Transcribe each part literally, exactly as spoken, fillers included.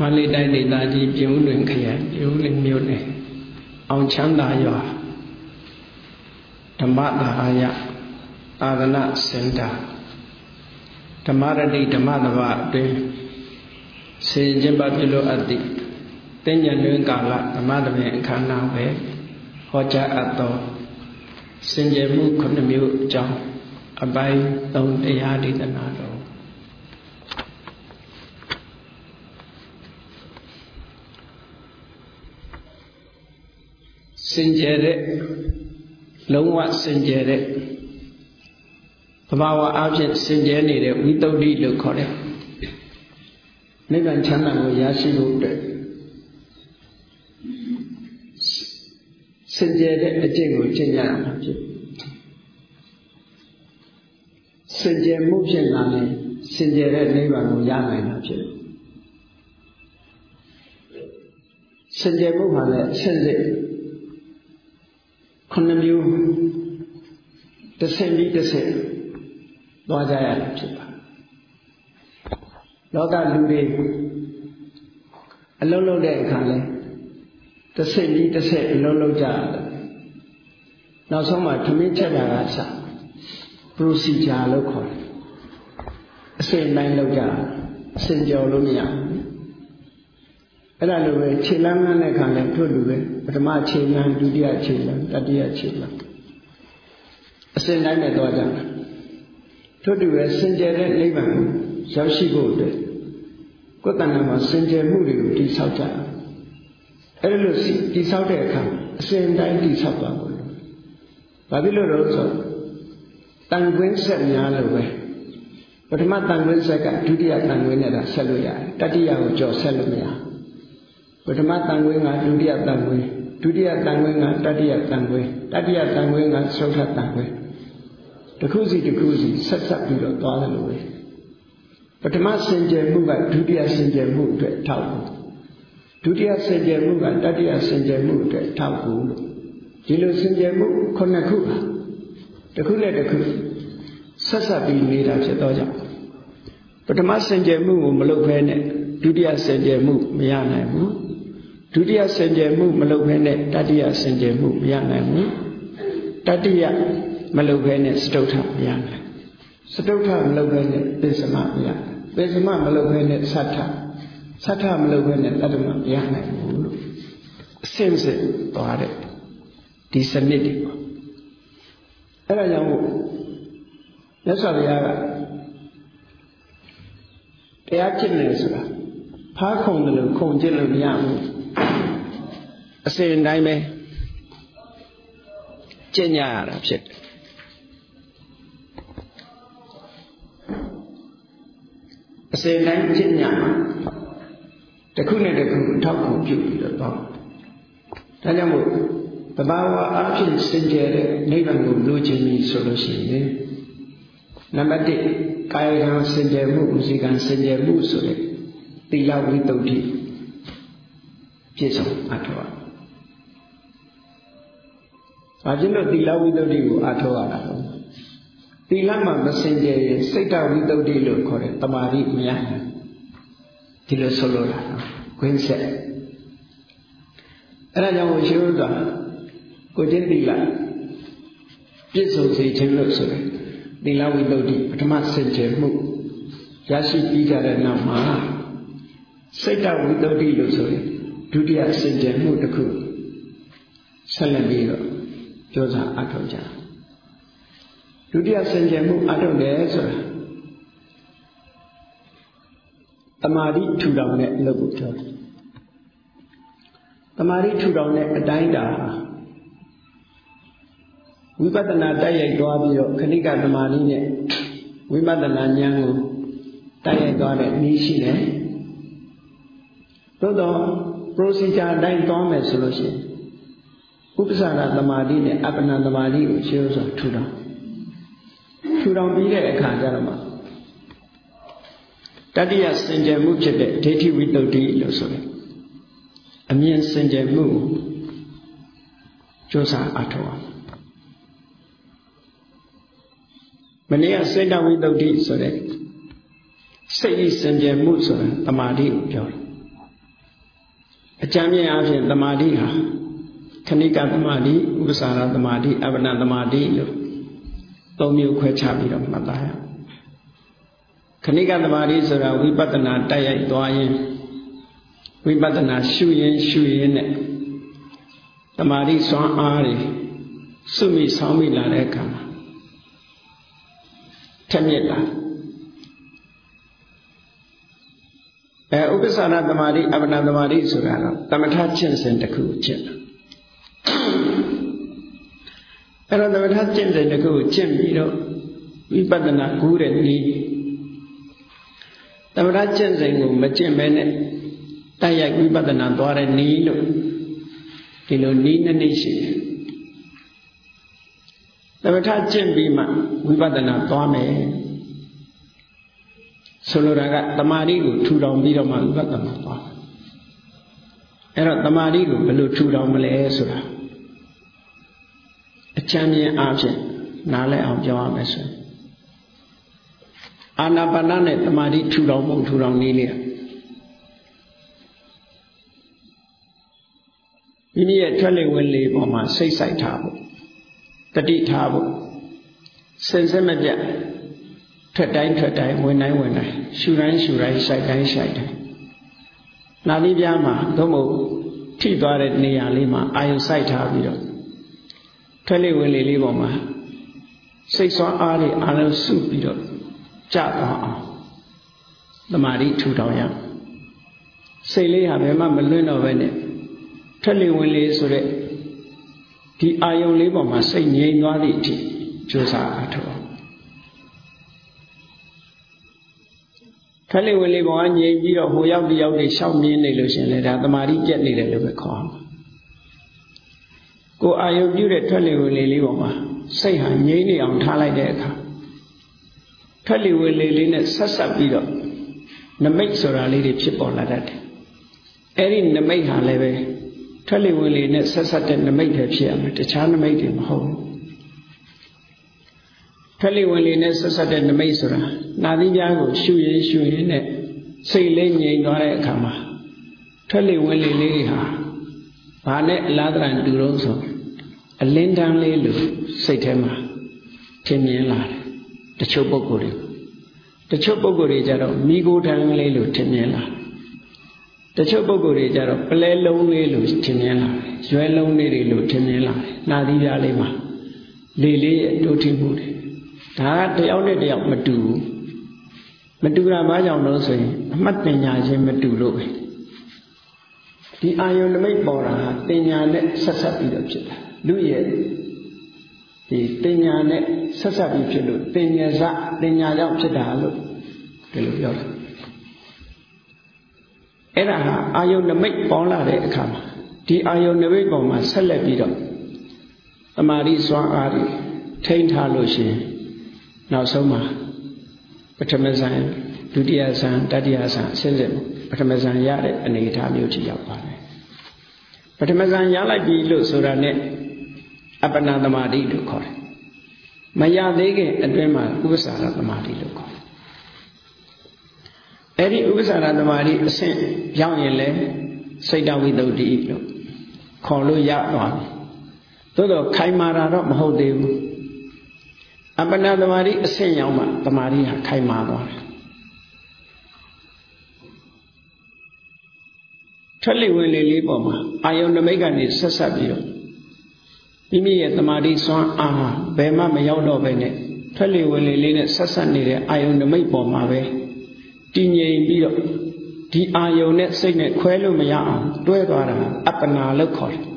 မန္တလေးတိုင်းဒေသကြီးပြင်ဦးလွင်ခရိုင်ပြင်ဦးလွင်မြို့နယ်အောင်ချမ်းသာရွာဓမ္မသာရသာသနာစင်တာဓမ္မရတိဓမ္မသဘာအတွင်းစေကျင့်ပပြုလို့အပ်သည့်တင်ညာလွင်ကာလဓမ္မသဘင်အခမ်းအနားပဲဟောကြားအပ်သောစင်ကြယ်မှုခုနှစ်မျိုးအကြောင်းအပိုင်းသုံးတရားဒေသနာတော်စင်ကြယ်တဲ့လုံးဝစင်ကြယ်တဲ့သဘာဝအဖြစ်စင်ကြယ်နေတဲ့ဝိသုဒ္ဓိလို့ခေါ်တယ်နိဗ္ဗာန်ချမ်းသာကိုရရှိဖို့အတွက်စင်ကြယ်တဲ့အကျင့်ကိုကျင့်ကြရမှာဖြစ်စင်ကြယ်မှုဖြစ်လာရင်စင်ကြယ်တဲ့နိဗ္ဗာန်ကိုရနိုင်တာဖြစ်စင်ကြယ်မှုမှာလည်းအစစ်စစ်ခုနှစ်မျိုးတစ်ဆင့်ပြီးတစ်ဆင့်သွားကြရတာဖြစ်ပါလောကလူတွေအလုံးလုံးတဲ့အခါလဲတစ်ဆင့်ပြီးတစ်ဆင့်အလုံးလုံးကြရတယ်နောက်ဆုံးမှထမင်းချက်တာကစ procedure လို့ခေါ်တယ်အဆင့်တိုင်းလောက်ကြအဆင့်ကျော်လို့မရဘူးအဲ့ဒါလိုပဲခြေလမ်းနဲ့အခါလဲထို့လူပဲပထမခြေလမ်းဒုတိယခြေလမ်းတတိယခြေလမ်းအစဉ်တိုင်းနဲ့သွားကြတာထို့တူပဲစင်ကြယ်တဲ့နိဗ္ဗာန်ကိုရောက်ရှိဖို့အတွက်ကိုယ်တဏ္ဍာမှာစင်ကြယ်မှုတွေကိုတည်ဆောက်ကြတယ်အဲ့လိုတည်ဆောက်တဲ့အခါအစဉ်တိုင်းတည်ဆောက်သွားဖို့ဘာဖြစ်လို့လဲဆိုတန်ခွင်းဆက်များလို့ပဲပထမတန်ခွင်းဆက်ကဒုတိယတန်ခွင်းနဲ့တာဆက်လို့ရတယ်တတိယကိုကြော်ဆက်လို့မရပထမတန်ခွင်းကဒုတိယတန်ခွင်းဒုတိယတန်ခွင်းကတတိယတန်ခွင်းတတိယတန်ခွင်းကသုထတန်ခွင်းတစ်ခုစီတစ်ခုစီဆက်ဆက်ပြီးတော့သွားတယ်လို့ပဲပထမစင်ကြယ်မှုကဒုတိယစင်ကြယ်မှုအတွက်ထောက်ဖို့ဒုတိယစင်ကြယ်မှုကတတိယစင်ကြယ်မှုအတွက်ထောက်ဖို့လို့ဒီလိုစင်ကြယ်မှုခုနှစ်ခုပါတစ်ခုနဲ့တစ်ခုဆက်ဆက်ပြီးနေတာဖြစ်တော့ကြောင့်ပထမစင်ကြယ်မှုကိုမလုပ်ဘဲနဲ့ဒုတိယစင်ကြယ်မှုမရနိုင်ဘူးဒုတိယစင်ကြယ်မှုမလုပ်ဘဲနဲ့တတိယစင်ကြယ်မှုမရနိုင်ဘူးတတိယမလုပ်ဘဲနဲ့စတုထမရနိုင်စတုထမလုပ်ဘဲနဲ့ပိစမမရပိစမမလုပ်ဘဲနဲ့သတ္ထသတ္ထမလုပ်ဘဲနဲ့တတ္တမမရနိုင်ဘူးလို့အစင်စစ်သွားတဲ့ဒီစနစ်တွေပေါ့အဲ့ဒါကြောင့်မြတ်စွာဘုရားကတရားကျင့်တယ်ဆိုတာဖားခုံတယ်လို့ခုံကျင့်လို့မရဘူးအစဉ်တိုင်းပဲကျင့်ကြရတာဖြစ်တယ်အစဉ်တိုင်းကျင့်ကြတစ်ခုနဲ့တစ်ခုထောက်ကူပြုပြီးတော့တော့ဒါကြောင့်မို့သဘာဝအဖြစ်စင်ကြယ်တဲ့နိဗ္ဗာန်ကိုလိုချင်ပြီဆိုလို့ရှိရင်နံပါတ်တစ်ကာယကံစင်ကြယ်မှုဥစီကံစင်ကြယ်မှုဆိုတဲ့သီလဝိသုဒ္ဓိပြည့်စုံအထောက်။ဘာဖြစ်လို့သီလဝိသုဒ္ဓိကိုအထောက်ရတာလဲ။သီလမှာမစင်ကြယ်ရင်စိတ်တဝိသုဒ္ဓိလို့ခေါ်တဲ့တမာတိမရဘူး။ဒီလိုဆိုလိုတာ။ခွင်းဆက်။အဲ့ဒါကြောင့်ရှိဥစွာကိုကျင့်သီလပြည့်စုံစေခြင်းလို့ဆိုတယ်သီလဝိသုဒ္ဓိပထမစင်ကြယ်မှုရရှိပြီးကြတဲ့နောက်မှာစိတ်တဝိသုဒ္ဓိလို့ဆိုရင်ဒုတိယစင်ကြယ်မှုတစ်ခုဆက်လက်ပြီးတော့ပြောစာအထောက်ကြဒုတိယစင်ကြယ်မှုအထောက်တယ်ဆိုတာတမာတိထူထောင်တဲ့အလုပ်ကိုပြောတယ်တမာတိထူထောင်တဲ့အတိုင်းတာဝိပဿနာတိုက်ရိုက်သွားပြီးတော့ခဏိကသမာဓိနဲ့ဝိပဿနာဉာဏ်ကိုတိုက်ရိုက်သွားတဲ့နည်းရှိတယ်။သို့တော့ procedure အတိုင်းသွားမယ်ဆိုလို့ရှိရင်ဥပ္ပစာရသမာဓိနဲ့အပ္ပနာသမာဓိကိုရှင်းစွာထူထောင်ထူထောင်ပြီးတဲ့အခါကျတော့မှတတိယစင်ကြယ်မှုဖြစ်တဲ့ဒိဋ္ဌိဝိသုဒ္ဓိလို့ဆိုတယ်။အမြင်စင်ကြယ်မှုကိုကြိုးစားအထောက်အောင်မနေ့ကစေတဝိသုဒ္ဓိဆိုတဲ့စိတ်ဤစင်ကြယ်မှုဆိုတာတမာတိကိုပြောတယ်အကျမ်းမြင်အဖြစ်သမာဓိဟာခဏိကသမာဓိဥပ္ပစာရသမာဓိအပ္ပနာသမာဓိလို့သုံးမျိုးခွဲခြားပြီးတော့မှတ်သားရအောင်ခဏိကသမာဓိဆိုတာဝိပဿနာတိုက်ရိုက်သွားရင်ဝိပဿနာရှုရင်ရှုရင်နဲ့သမာဓိစွမ်းအားတွေစွမိဆောင်းမိလာတဲ့အခါမှာထက်မြက်လာအဲဥပ္ပစာရသမာဓိအပ္ပနာသမာဓိဆိုတာတော့သမထကျင့်စဉ်တစ်ခုကျင့်တာအဲ့တော့သမထကျင့်စဉ်တစ်ခုကျင့်ပြီးတော့ဝိပဿနာကူးတဲ့နည်းသမထကျင့်စဉ်ကိုမကျင့်ဘဲနဲ့တိုက်ရိုက်ဝိပဿနာသွားတဲ့နည်းလို့ဒီလိုနည်းနှစ်နည်းရှိတယ်သမထကျင့်ပြီးမှဝိပဿနာသွားမယ်ဆိုလိုတာကတမာတိကိုထူထောင်ပြီးတော့မှဝိပဿနာသွားအဲ့တော့တမာတိကိုဘယ်လိုထူထောင်မလဲဆိုတာအချမ်းမြင်အားဖြင့်နားလည်အောင်ပြောရမယ်ဆိုရင်အာနာပါနနဲ့တမာတိထူထောင်မှုထူထောင်နည်းလေးမိမိရဲ့ထွက်လေဝင်လေပေါ်မှာစိတ်ဆိုင်ထားဖို့တတိထားဖို့စင်စစ်မပြတ်ထွက်တိုင်းထွက်တိုင်းဝင်တိုင်းဝင်တိုင်းရှူတိုင်းရှူတိုင်းရှိုက်တိုင်းရှိုက်တိုင်းနာသီးပြားမှာသို့မဟုတ်ထိသွားတဲ့နေရာလေးမှာအာယုစိုက်ထားပြီးတော့ထွက်လေဝင်လေလေးပေါ်မှာစိတ်ဆွမ်းအားတွေအားလုံးစုပြီးတော့ကြသွားအောင်သမာဓိထူထောင်ရစိတ်လေးဟာဘယ်မှမလွင့်တော့ပဲနဲ့ထွက်လေဝင်လေဆိုတဲ့ဒီအာယုံလေးပေါ်မှာစိတ်ငြိမ်သွားသည့်အထိကြိုးစားအထောက်ထွက်လေဝင်လေပေါ်ကငြိမ်ပြီးတော့ဟိုရောက်ဒီရောက်တွေရှောက်မြင်းနေလို့ရှင်လေဒါသမာဓိပြတ်နေတယ်လို့ပဲခေါ်အောင်ကိုအာယုံပြုတဲ့ထွက်လေဝင်လေလေးပေါ်မှာစိတ်ဟာငြိမ်နေအောင်ထားလိုက်တဲ့အခါထွက်လေဝင်လေလေးနဲ့ဆက်ဆက်ပြီးတော့နမိတ်ဆိုတာလေးတွေဖြစ်ပေါ်လာတတ်တယ်အဲ့ဒီနမိတ်ဟာလည်းပဲထွက်လေဝင်လေနဲ့ဆက်ဆက်တဲ့နမိတ်တွေဖြစ်ရမယ်တခြားနမိတ်တွေမဟုတ်ဘူးထွက်လေဝင်လေနဲ့ဆက်ဆက်တဲ့နမိတ်ဆိုတာနာသီးပြားကိုရှုရင်ရှုရင်နဲ့စိတ်လေးငြိမ်သွားတဲ့အခါမှာထွက်လေဝင်လေလေးတွေဟာဘာနဲ့အလားတန်တူတော့ဆိုအလင်းတန်းလေးလိုစိတ်ထဲမှာထင်မြင်လာတယ်တချို့ပုဂ္ဂိုလ်တွေတချို့ပုဂ္ဂိုလ်တွေကြတော့မိโกတန်းလေးလိုထင်မြင်လာတချို့ပုဂ္ဂိုလ်တွေကြတော့ပလဲလုံးလေးလိုထင်မြင်လာတယ်ရွယ်လုံးလေးတွေလိုထင်မြင်လာတယ်နာသီးပြားလေးမှာလေလေးရဲ့တိုးထီးမှုတွေဒါကတယောက်နဲ့တယောက်မတူဘူးမတူတာဘာကြောင့်လို့ဆိုရင်အမှတ်ပညာချင်းမတူလို့ပဲဒီအာယုန်နမိတ်ပေါ်တာဟာပညာနဲ့ဆက်ဆက်ပြီးတော့ဖြစ်တာလူရဲ့ဒီပညာနဲ့ဆက်ဆက်ပြီးဖြစ်လို့ပညာစပညာကြောင့်ဖြစ်တာလို့ဒီလိုပြောတာအဲ့ဒါဟာအာယုန်နမိတ်ပေါ်လာတဲ့အခါမှာဒီအာယုန်နမိတ်ပေါ်မှာဆက်လက်ပြီးတော့သမာဓိစွမ်းအားတွေထိန်းထားလို့ရှိရင်နောက်ဆုံးမှာပထမဇန်ဒုတိယဇန်တတိယဇန်အစဉ်စဉ်ပထမဇန်ရတဲ့အနေအထားမျိုးကြီးရောက်ပါတယ်ပထမဇန်ရလိုက်ပြီလို့ဆိုတာနဲ့အပ္ပနာသမာဓိလို့ခေါ်တယ်မရသေးခင်အတွင်းမှာဥပ္ပစာရသမာဓိလို့ခေါ်တယ်အဲ့ဒီဥပ္ပစာရသမာဓိအဆင့်ရောက်ရင်လေစိတ်တဝိတ္တုတိလို့ခေါ်လို့ရသွားပြီသို့တော့ခိုင်မာတာတော့မဟုတ်သေးဘူးအပ္ပနာသမာဓိအဆင့်ရောက်မှသမာဓိဟာခိုင်မာသွားတယ်ထွက်လေဝင်လေလေးပေါ်မှာအာယုန်နမိတ်ကနေဆက်ဆက်ပြီးတော့မိမိရဲ့သမာဓိစွမ်းအားဟာဘယ်မှမရောက်တော့ပဲနဲ့ထွက်လေဝင်လေလေးနဲ့ဆက်ဆက်နေတဲ့အာယုန်နမိတ်ပေါ်မှာပဲတည်ငြိမ်ပြီးတော့ဒီအာယုန်နဲ့စိတ်နဲ့ခွဲလို့မရအောင်တွဲသွားတာအပ္ပနာလို့ခေါ်တယ်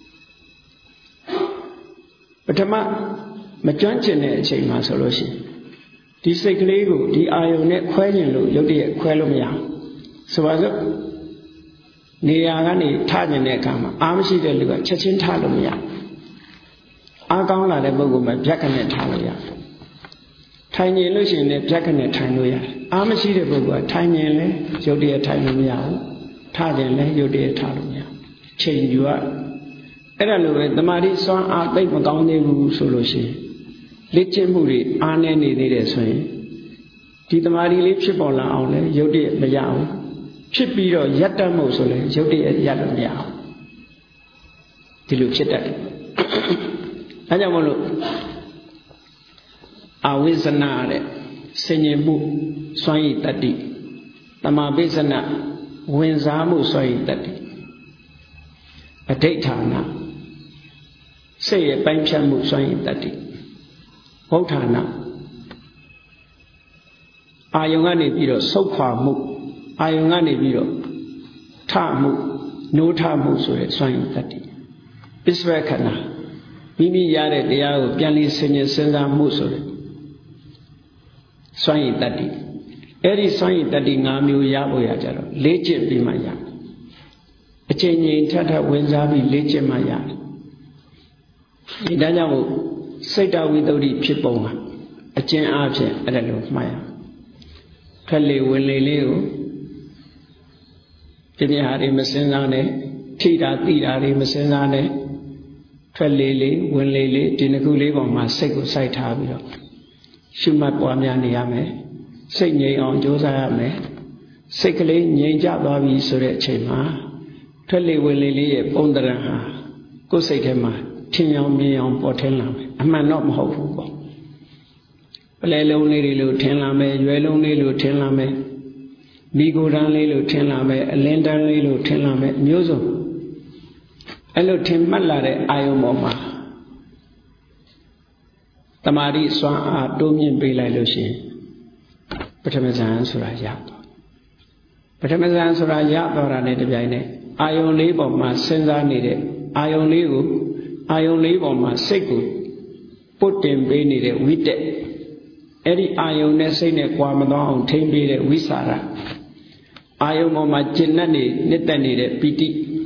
ပထမမကျွမ်းကျင်တဲ့အချိန်မှာဆိုလို့ရှိရင်ဒီစိတ်ကလေးကိုဒီအာယုန်နဲ့ခွဲကျင်လို့ရုပ်တရက်ခွဲလို့မရဘူးဆိုပါစို့နေရာကနေထကျင်တဲ့အခါမှာအားမရှိတဲ့လူကချက်ချင်းထလို့မရအားကောင်းလာတဲ့ပုဂ္ဂိုလ်မှဖြတ်ခနဲ့ထလို့ရထိုင်နေလို့ရှိရင်လည်းဖြတ်ခနဲ့ထိုင်လို့ရတယ်အားမရှိတဲ့ပုဂ္ဂိုလ်ကထိုင်နေလဲရုပ်တရက်ထိုင်လို့မရဘူးထကျင်လဲရုပ်တရက်ထလို့မရချိန်ယူရအဲ့ဒါလိုပဲတမာတိစွမ်းအားသိမကောင်းသေးဘူးဆိုလို့ရှိရင်လက်ကျင့်မှုတွေအားနည်းနေသေးတယ်ဆိုရင်ဒီတမာတိလေးဖြစ်ပေါ်လာအောင်လဲရုပ်တရက်မရဘူးဖြစ်ပြီးတော့ယတ္တမှုဆိုလည်းရုပ်တရက်ရလို့မရအောင်ဒီလိုဖြစ်တတ်တယ်အဲကြောင့်မလို့အဝိဇ္ဇနာတဲ့ဆင်ញင်မှုစွမ်းရည်တတ္တိတမာပိစနဝင်စားမှုစွမ်းရည်တတ္တိအဋိဋ္ဌာဏစိတ်ရဲ့ပိုင်းဖြတ်မှုစွမ်းရည်တတ္တိဗုဒ္ဓနာအာယုံကနေပြီးတော့ဆုတ်ခွာမှုအာယုံကနေပြီးတော့ထမှုနိုးထမှုဆိုတဲ့စွမ်းရည်တတ္တိပစ္စဝေခဏမိမိရတဲ့တရားကိုပြန်လေးဆင်ញင်စဉ်းစားမှုဆိုတဲ့စွမ်းရည်တတ္တိအဲ့ဒီစွမ်းရည်တတ္တိ၅မျိုးရဖို့ရကြတော့လေ့ကျင့်ပြီးမှရအချိန်ချင်းထပ်ထပ်ဝင်စားပြီးလေ့ကျင့်မှရတယ်ဒီဒါကြောင့်မို့စိတ်တဝိတ္တုဖြစ်ပုံကအကျဉ်းအားဖြင့်အဲ့ဒါလိုမှတ်ရထွက်လေဝင်လေလေးကိုပြပြဟာတွေမစင်စားနဲ့ထိတာတိတာတွေမစင်စားနဲ့ထွက်လေလေးဝင်လေလေးဒီနှစ်ခုလေးပေါ်မှာစိတ်ကိုစိုက်ထားပြီးတော့ရှုမှတ်ပွားများနေရမယ်စိတ်ငြိမ်အောင်ကြိုးစားရမယ်စိတ်ကလေးငြိမ်ကြသွားပြီဆိုတဲ့အချိန်မှာထွက်လေဝင်လေလေးရဲ့ပုံသဏ္ဍာန်ဟာကိုယ်စိတ်ထဲမှာထင်အောင်မြင်အောင်ပေါ်ထင်လာမယ်အမှန်တော့မဟုတ်ဘူးပေါ့ပလဲလုံးလေးတွေလို့ထင်လာမယ်ရွယ်လုံးလေးလို့ထင်လာမယ်မိကိုယ်တန်းလေးလို့ထင်လာမယ်အလင်းတန်းလေးလို့ထင်လာမယ်မျိုးစုံအဲ့လိုထင်မှတ်လာတဲ့အာယုံပေါ်မှာတမာတိစွမ်းအားတိုးမြင့်ပေးလိုက်လို့ရှိရင်ပထမဇန်ဆိုတာရတော့ပထမဇန်ဆိုတာရတော့တာနဲ့တပြိုင်နက်အာယုံလေးပေါ်မှာစဉ်းစားနေတဲ့အာယုံလေးကိုအာယုံလေးပေါ်မှာစိတ်ကိုပုတ်တင်ပေးနေတဲ့ဝိတက်အဲ့ဒီအာယုံနဲ့စိတ်နဲ့ကြွားမသွားအောင်ထိမ့်ပေးတဲ့ဝိสารအာယုံပေါ်မှာကျင့်တတ်နေနှစ်သက်နေတဲ့ပီတိ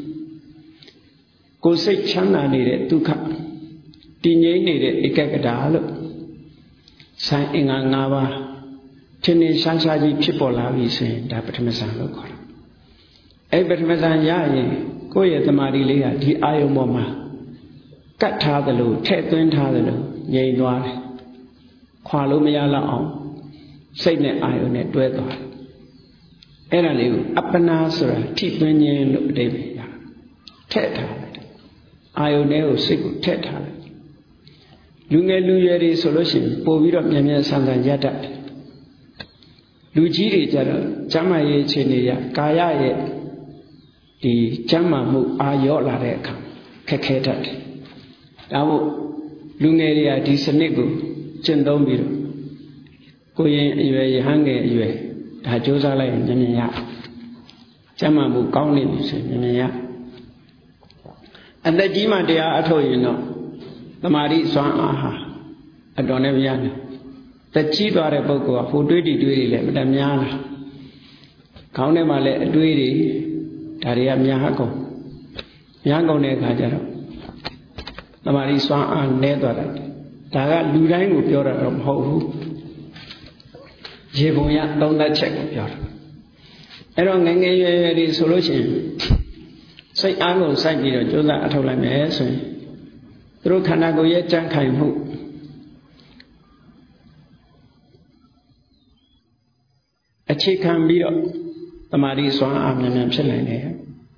ကိုယ်စိတ်ချမ်းသာနေတဲ့ဒုက္ခတည်ငြိမ်နေတဲ့ဧကဂတာလို့ဆိုင်အင်္ဂါ၅ပါးထင်ထင်ရှားရှားကြီးဖြစ်ပေါ်လာပြီဆိုရင်ဒါပထမဇန်လို့ခေါ်တယ်အဲ့ပထမဇန်ရရင်ကိုယ့်ရဲ့တမာတိလေးကဒီအာယုံပေါ်မှာကတ်ထားသလိုထည့်သွင်းထားသလိုငြိမ်သွားတယ်ခွာလို့မရတော့အောင်စိတ်နဲ့အာယုံနဲ့တွဲသွားတယ်အဲ့ဒါလေးကိုအပ္ပနာဆိုတာထိသွင်းခြင်းလို့အဓိပ္ပာယ်ရထည့်ထားတယ်အာယုံနဲ့ကိုစိတ်ကိုထည့်ထားတယ်လူငယ်လူရွယ်တွေဆိုလို့ရှိရင်ပို့ပြီးတော့မြန်မြန်ဆန်ဆန်ရတတ်တယ်လူကြီးတွေကြတော့ကျမ်းမာရေးအခြေအနေရကာယရဲ့ဒီကျမ်းမာမှုအာရော့လာတဲ့အခါခက်ခဲတတ်တယ်ဒါမို့လူငယ်တွေကဒီစနစ်ကိုကျင့်သုံးပြီးတော့ကိုရင်အရွယ်ရဟန်းငယ်အရွယ်ဒါကြိုးစားလိုက်ရင်မြန်မြန်ရကျမ်းမာမှုကောင်းနေပြီဆိုရင်မြန်မြန်ရအသက်ကြီးမှတရားအထုတ်ရင်တော့သမာဓိစွမ်းအားဟာအတော်နဲ့မရနိုင်သက်ကြီးသွားတဲ့ပုဂ္ဂိုလ်ကဟိုတွေးတီတွေးတွေလည်းမတများလားခေါင်းထဲမှာလည်းအတွေးတွေဒါတွေကများကုန်များကုန်တဲ့အခါကျတော့သမာဓိစွမ်းအားနည်းသွားတယ်ဒါကလူတိုင်းကိုပြောတာတော့မဟုတ်ဘူးရေပုံရသုံးသက်ချက်ကိုပြောတာအဲ့တော့ငယ်ငယ်ရွယ်ရွယ်တွေဆိုလို့ရှိရင်စိတ်အားကုန်စိုက်ပြီးတော့ကြိုးစားအထောက်လိုက်မယ်ဆိုရင်သူတို့ခန္ဓာကိုယ်ရဲ့ကြံ့ခိုင်မှုအခြေခံပြီးတော့သမာဓိစွမ်းအားမြန်မြန်ဖြစ်နိုင်တယ်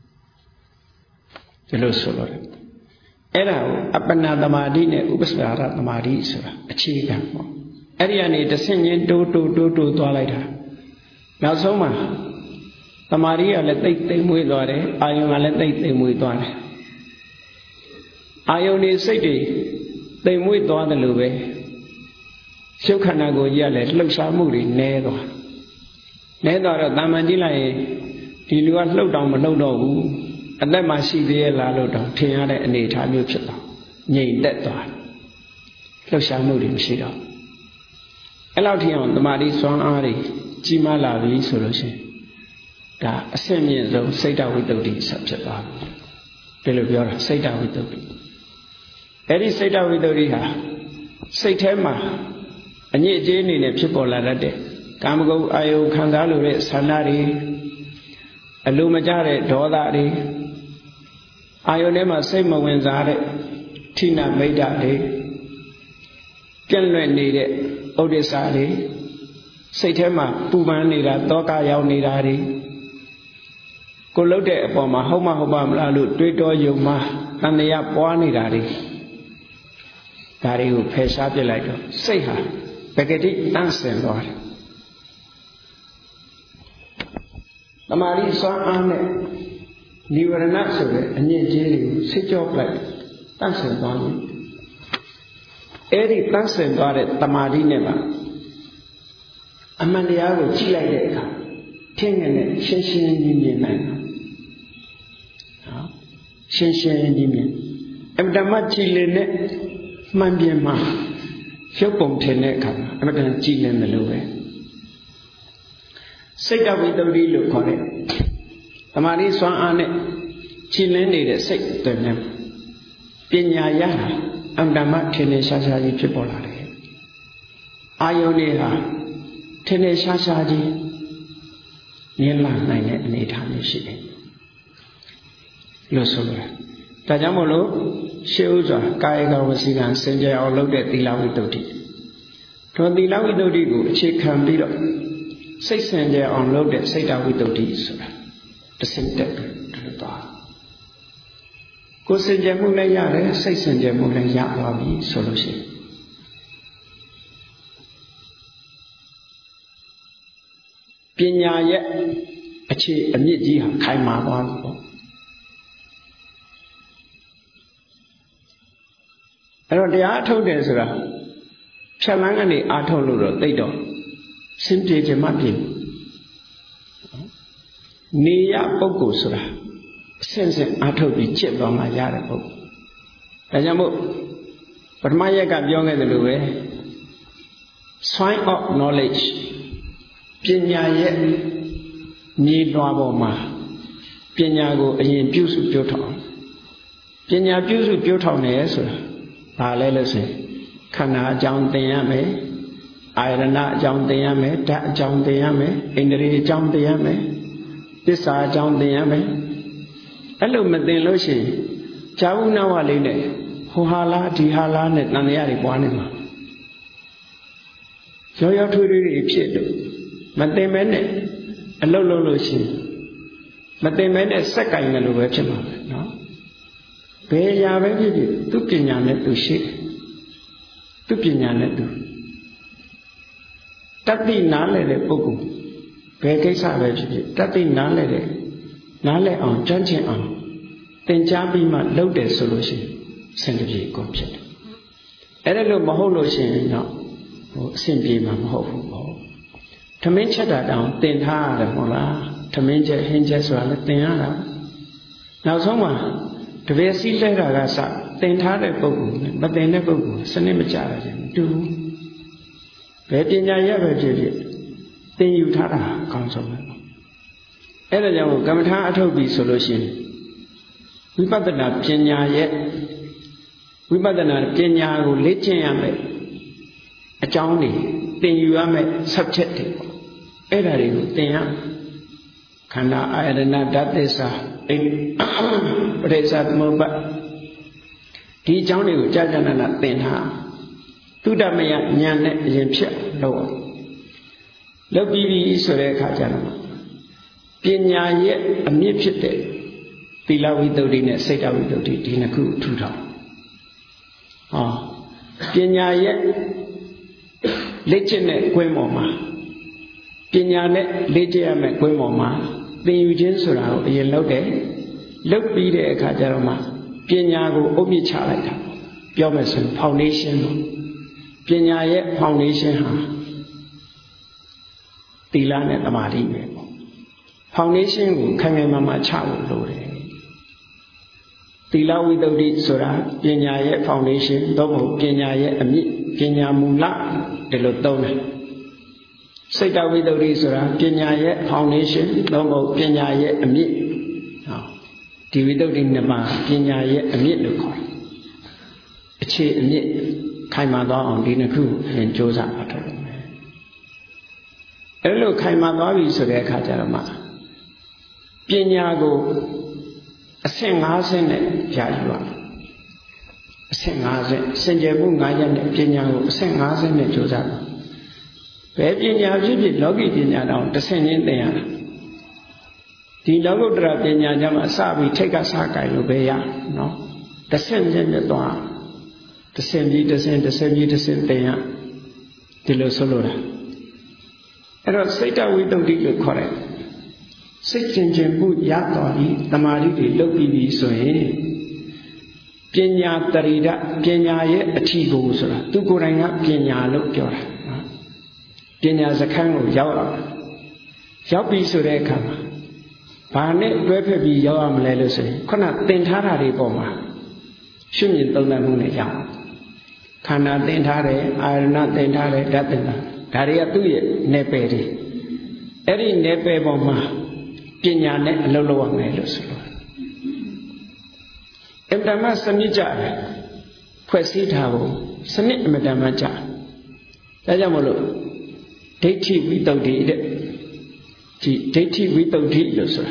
ဒီလိုဆိုလို့တယ်အဲ့ဒါကိုအပ္ပနာသမာဓိနဲ့ဥပ္ပစရာသမာဓိဆိုတာအခြေခံပေါ့အဲ့ဒီကနေတဆင့်ချင်းတိုးတိုးတိုးတိုးသွားလိုက်တာနောက်ဆုံးမှာသမာဓိကလည်းသိသိမွေးသွားတယ်အာယုံကလည်းသိသိမွေးသွားတယ်အာယုန်နေစိတ်တွေတိမ်မွေ့သွားတယ်လို့ပဲရှုပ်ခန္ဓာကိုယ်ကြီးကလည်းလှုပ်ရှားမှုတွေနည်းသွားနည်းသွားတော့တာမန်ကြည့်လိုက်ရင်ဒီလူကလှုပ်တောင်မလှုပ်တော့ဘူးအသက်မှရှိသေးရဲ့လားလို့တော့ထင်ရတဲ့အနေအထားမျိုးဖြစ်သွားငြိမ်သက်သွားလှုပ်ရှားမှုတွေမရှိတော့အဲ့လောက်ထိအောင်တမာတိစွမ်းအားတွေကြီးမားလာပြီဆိုလို့ရှိရင်ဒါအဆင့်မြင့်ဆုံးစိတ်တဝိတ္တုဆက်ဖြစ်သွားပြီဒီလိုပြောတာစိတ်တဝိတ္တုအဲ့ဒီစိတ်တဝိတ္တုဟာစိတ်ထဲမှာအညစ်အကြေးအနေနဲ့ဖြစ်ပေါ်လာတတ်တဲ့ကာမဂုဏ်အာယုခံစားလို့တဲ့ဆန္ဒတွေအလိုမကျတဲ့ဒေါသတွေအာယုထဲမှာစိတ်မဝင်စားတဲ့ဌိနမိတ်တတွေပြန့်လွင့်နေတဲ့ဥဒိစ္စတွေစိတ်ထဲမှာပူပန်နေတာတောကရောက်နေတာတွေကိုလှုပ်တဲ့အပေါ်မှာဟုတ်မဟုတ်ပါမလားလို့တွေးတောယုံမှာတန်တရားပွားနေတာတွေဒါတွေကိုဖယ်ရှားပြစ်လိုက်တော့စိတ်ဟာပဂတိတန့်စင်သွားတယ်တမာရီစွမ်းအားနဲ့နိဝရဏဆိုတဲ့အညစ်အကြေးတွေကိုစစ်ကြောပလိုက်တန့်စင်သွားတယ်အဲ့ဒီတန့်စင်သွားတဲ့တမာရီနဲ့ပါအမှန်တရားကိုကြည့်လိုက်တဲ့အခါထင်ငယ်နဲ့ရှင်းရှင်းလင်းလင်းမြင်နိုင်တာနော်ရှင်းရှင်းလင်းလင်းမြင်အမှန်တမ်းကြည်လင်နဲ့မှန်ပြင်မှာရုပ်ပုံထင်တဲ့အခါမှာအမှန်တမ်းကြည်လင်တယ်လို့ပဲစိတ်တဝိတ္တိလို့ခေါ်တဲ့တမာရီစွမ်းအားနဲ့ကြည်လင်နေတဲ့စိတ်တွေနဲ့ပညာရတာအမှန်တမ်းထင်နေရှားရှားကြီးဖြစ်ပေါ်လာတယ်အာယုန်တွေဟာထင်နေရှားရှားကြီးမြင်လာနိုင်တဲ့အနေအထားမျိုးရှိတယ်လို့ဆိုလိုတယ်ဒါကြောင့်မို့လို့ရှေးဥစွာကာယကဝစီကံစင်ကြယ်အောင်လုပ်တဲ့သီလဝိတ္တုထိုသီလဝိတ္တုကိုအခြေခံပြီးတော့စိတ်စင်ကြယ်အောင်လုပ်တဲ့စိတ်တဝိတ္တုဆိုတာတစ်စင်တက်လို့သွားကိုယ်စင်ကြယ်မှုလည်းရတယ်စိတ်စင်ကြယ်မှုလည်းရသွားပြီဆိုလို့ရှိရင်ပညာရဲ့အခြေအမြစ်ကြီးဟာခိုင်မာသွားပြီပေါ့အဲ့တော့တရားအထုတ်တယ်ဆိုတာဖြတ်လန်းကနေအာထုတ်လို့တော့သိတော့စင်ပြေခြင်းမပြေနေရပုဂ္ဂိုလ်ဆိုတာအစဉ်စဉ်အာထုတ်ပြီးจิตသွားမှရတဲ့ပုဂ္ဂိုလ်ဒါကြောင့်မို့ပထမရက်ကပြောခဲ့တယ်လို့ပဲ swine of knowledge ပညာရဲ့မြေလွှာပေါ်မှာပညာကိုအရင်ပြုစုပြောထောင်ပညာပြုစုပြောထောင်နေရဆိုတာဘာလဲလို့ဆိုရင်ခန္ဓာအကြောင်းသင်ရမယ်အာယရဏအကြောင်းသင်ရမယ်ဓာတ်အကြောင်းသင်ရမယ်ဣန္ဒြေအကြောင်းသင်ရမယ်သစ္စာအကြောင်းသင်ရမယ်အဲ့လိုမသင်လို့ရှိရင်ဇာဝနာဝလေးနဲ့ဟိုဟာလားဒီဟာလားနဲ့တန်တရားတွေပွားနေမှာရောရောထွေးထွေးတွေဖြစ်တော့မသင်မဲနဲ့အလုတ်လုံးလို့ရှိရင်မသင်မဲနဲ့စက်ကင်တယ်လို့ပဲဖြစ်မှာပဲနော်ဘယ်ရာပဲဖြစ်ဖြစ်သူပညာနဲ့သူရှိတယ်သူပညာနဲ့သူတတိနားလဲတဲ့ပုဂ္ဂိုလ်ဘယ်ကိစ္စပဲဖြစ်ဖြစ်တတိနားလဲတဲ့နားလဲအောင်ကြမ်းကျင်အောင်သင်ကြားပြီးမှလုပ်တယ်ဆိုလို့ရှိရင်စင်တပြေကုန်ဖြစ်တယ်အဲ့ဒါလို့မဟုတ်လို့ရှိရင်တော့ဟိုအဆင်ပြေမှာမဟုတ်ဘူးပေါ့ထမင်းချက်တာတောင်သင်ထားရတယ်မဟုတ်လားထမင်းချက်ဟင်းချက်ဆိုတာလည်းသင်ရတာနောက်ဆုံးမှာတပည့်စည်းလဲတာကစသင်ထားတဲ့ပုဂ္ဂိုလ်နဲ့မသင်တဲ့ပုဂ္ဂိုလ်စနစ်မကြတာချင်းတူဘယ်ပညာရပဲဖြစ်ဖြစ်သင်ယူထားတာအကောင်းဆုံးပဲအဲ့ဒါကြောင့်ကမ္မထာအထုတ်ပြီဆိုလို့ရှိရင်ဝိပဿနာပညာရဲ့ဝိပဿနာပညာကိုလေ့ကျင့်ရမယ်အကြောင်းတွေသင်ယူရမယ် subject တွေပေါ့အဲ့ဒါတွေကိုသင်ရခန္ဓာအာယတနာဓာတ်သစ္စာအိပရိစ္ဆသမုပ္ပါဒီအကြောင်းတွေကိုကြာကြာနာနာသင်ထားသုတမယဉာဏ်နဲ့အရင်ဖြစ်လို့လုပ်ပြီးပြီဆိုတဲ့အခါကျတော့ပညာရဲ့အမြင့်ဖြစ်တဲ့သီလဝိတ္တုနဲ့စိတ်တဝိတ္တုဒီနှစ်ခုထူထောင်ဟောပညာရဲ့လေ့ကျင့်တဲ့ကွင်းပေါ်မှာပညာနဲ့လေ့ကျင့်ရမယ်ကွင်းပေါ်မှာသင်ယူခြင်းဆိုတာကိုအရင်လုပ်တယ်လုပ်ပြီးတဲ့အခါကျတော့မှပညာကိုအုပ်မြစ်ချလိုက်တာပြောမယ်ဆိုရင် foundation ပေါ့ပညာရဲ့ foundation ဟာသီလနဲ့သမာဓိပဲပေါ့ foundation ကိုခိုင်ခိုင်မာမာချဖို့လိုတယ်သီလဝိတ္တုဆိုတာပညာရဲ့ foundation တော့မဟုတ်ပညာရဲ့အမြစ်ပညာမူလဒီလိုသုံးတယ်စိတ်တဝိတ္တုဆိုတာပညာရဲ့ foundation တော့မဟုတ်ပညာရဲ့အမြစ်ဟောဒီဝိတ္တုနှစ်ပါးပညာရဲ့အမြစ်လို့ခေါ်တယ်အခြေအမြစ်ခိုင်မာသွားအောင်ဒီနှစ်ခုရင်ကြိုးစားအထောက်လုပ်မယ်အဲ့လိုခိုင်မာသွားပြီဆိုတဲ့အခါကျတော့မှပညာကိုအဆင့်၅ဆင့်နဲ့ရယူရအဆင့်၅ဆင့်စင်ကြယ်မှု၅ရပ်နဲ့ပညာကိုအဆင့်၅ဆင့်နဲ့ကြိုးစားတယ်ဘယ်ပညာဖြစ်ဖြစ်လောကီပညာတော့တစ်ဆင့်ချင်းသင်ရတာဒီလောကုတ္တရာပညာကြမှာစပြီးထိတ်ကစားကြိုင်လို့ပဲရနော်တဆင့်ချင်းနဲ့သွားတဆင့်ပြီးတဆင့်တဆင့်ပြီးတဆင့်သင်ရဒီလိုဆိုလို့တာအဲ့တော့စိတ်တဝိတ္တုလို့ခေါ်တယ်စိတ်ချင်းချင်းမှုရတော်ဤတမာတိတွေလုပ်ပြီးပြီဆိုရင်ပညာတရိဒပညာရဲ့အထီကိုဆိုတာသူကိုယ်တိုင်ကပညာလို့ပြောတာနော်ပညာစခန်းကိုရောက်လာရောက်ပြီဆိုတဲ့အခါမှာဘာနဲ့တွဲဖက်ပြီးရောက်ရမလဲလို့ဆိုရင်ခုနသင်ထားတာတွေပေါ်မှာရှုမြင်သုံးသပ်မှုနဲ့ရောက်ခန္ဓာသင်ထားတယ်အာရဏသင်ထားတယ်ဓာတ်သင်ထားဒါတွေကသူ့ရဲ့နယ်ပယ်တွေအဲ့ဒီနယ်ပယ်ပေါ်မှာပညာနဲ့အလုပ်လုပ်ရမယ်လို့ဆိုလို့အမ္တမစနစ်ကြတယ်ဖွဲ့စည်းထားဖို့စနစ်အမ္တမကြဒါကြောင့်မလို့ဒိဋ္ဌိဝိတ္တုတဲ့ဒီဒိဋ္ဌိဝိတ္တုလို့ဆိုတာ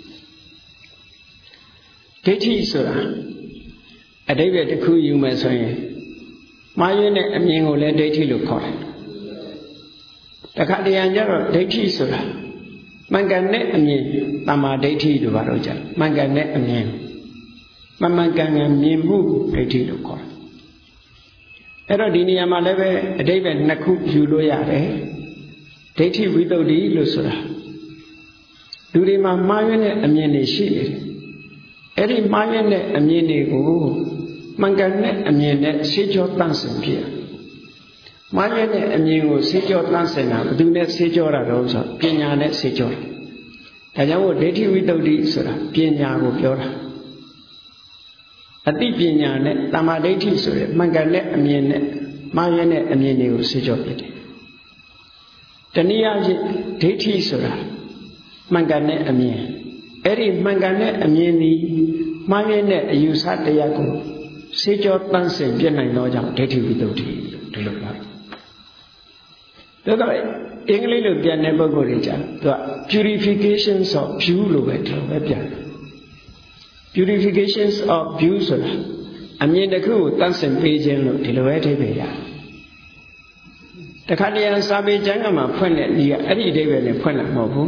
ဒိဋ္ဌိဆိုတာအဓိပ္ပာယ်တစ်ခုယူမယ်ဆိုရင်မှားယွင်းတဲ့အမြင်ကိုလည်းဒိဋ္ဌိလို့ခေါ်တယ်တခါတရံကျတော့ဒိဋ္ဌိဆိုတာမှန်ကန်တဲ့အမြင်တမာဒိဋ္ဌိလို့ပါတော့ကြမှန်ကန်တဲ့အမြင်မမှန်ကန်ကန်မြင်မှုဒိဋ္ဌိလို့ခေါ်တယ်အဲ့တော့ဒီနေရာမှာလည်းပဲအဓိပ္ပာယ်နှစ်ခုယူလို့ရတယ်ဒိဋ္ဌိဝိတ္တုလို့ဆိုတာလူတွေမှာမှားယွင်းတဲ့အမြင်တွေရှိနေတယ်အဲ့ဒီမှားယွင်းတဲ့အမြင်တွေကိုမှန်ကန်တဲ့အမြင်နဲ့ဆေးကြောတန့်စင်ပြမှားယွင်းတဲ့အမြင်ကိုဆေးကြောတန့်စင်တာဘယ်သူနဲ့ဆေးကြောတာတော့ဆိုပညာနဲ့ဆေးကြောတယ်ဒါကြောင့်မို့ဒိဋ္ဌိဝိတ္တုဆိုတာပညာကိုပြောတာအတိပညာနဲ့တမာဒိဋ္ဌိဆိုရယ်မှန်ကန်တဲ့အမြင်နဲ့မှားယွင်းတဲ့အမြင်တွေကိုဆေးကြောပြတယ်တနည်းအားဖြင့်ဒိဋ္ဌိဆိုတာမှန်ကန်တဲ့အမြင်အဲ့ဒီမှန်ကန်တဲ့အမြင်ဒီမှားယွင်းတဲ့အယူဆတရားကိုဆေးကြောတန့်စင်ပြနိုင်သောကြောင့်ဒိဋ္ဌိဝိတ္တုဒီလိုပြောတယ်ဒါတော့အင်္ဂလိပ်လိုပြန်တဲ့ပုဂ္ဂိုလ်တွေကြာသူက purifications of view လို့ပဲဒီလိုပဲပြန်တယ် purifications of view ဆိုတာအမြင်တစ်ခုကိုတန့်စင်ပေးခြင်းလို့ဒီလိုပဲအဓိပ္ပာယ်ရတယ်တခါတရံစာပေကျမ်းကမှာဖွင့်တဲ့ဒီကအဲ့ဒီအဓိပ္ပာယ်နဲ့ဖွင့်လာမဟုတ်ဘူး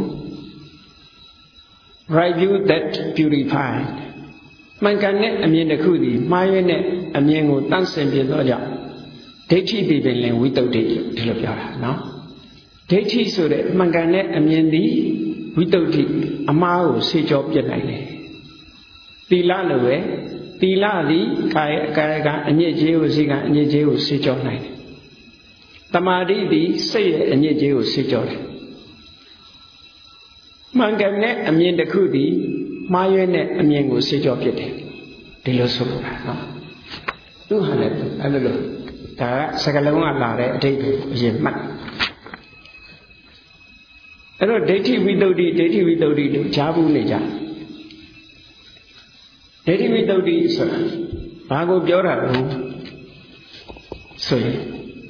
right view that purified မှန်ကန်တဲ့အမြင်တစ်ခုဒီမှားယွင်းတဲ့အမြင်ကိုတန့်စင်ပြသောကြောင့်ဒိဋ္ဌိပိပင်လင်ဝိတ္တုဒီလိုပြောတာနော်ဒိဋ္ဌိဆိုတဲ့မှန်ကန်တဲ့အမြင်ဒီဝိတ္တုအမှားကိုဆေးကြောပြနိုင်တယ်သီလလိုပဲသီလသည်ကာယကာယကအညစ်အကြေးကိုစိတ်ကအညစ်အကြေးကိုဆေးကြောနိုင်တယ်တမာတိသည်စိတ်ရဲ့အညစ်အကြေးကိုဆေးကြောတယ်မှန်ကန်တဲ့အမြင်တစ်ခုသည်မှားယွင်းတဲ့အမြင်ကိုဆေးကြောပြစ်တယ်ဒီလိုဆိုလိုတာနော်သူဟာလည်းအဲ့လိုလိုဒါကစကလုံးကလာတဲ့အဓိပ္ပာယ်အရင်မှတ်အဲ့တော့ဒိဋ္ဌိဝိတ္တုဒိဋ္ဌိဝိတ္တုလို့ကြားဘူးနေကြဒိဋ္ဌိဝိတ္တုဆိုတာဘာကိုပြောတာလဲဆိုရင်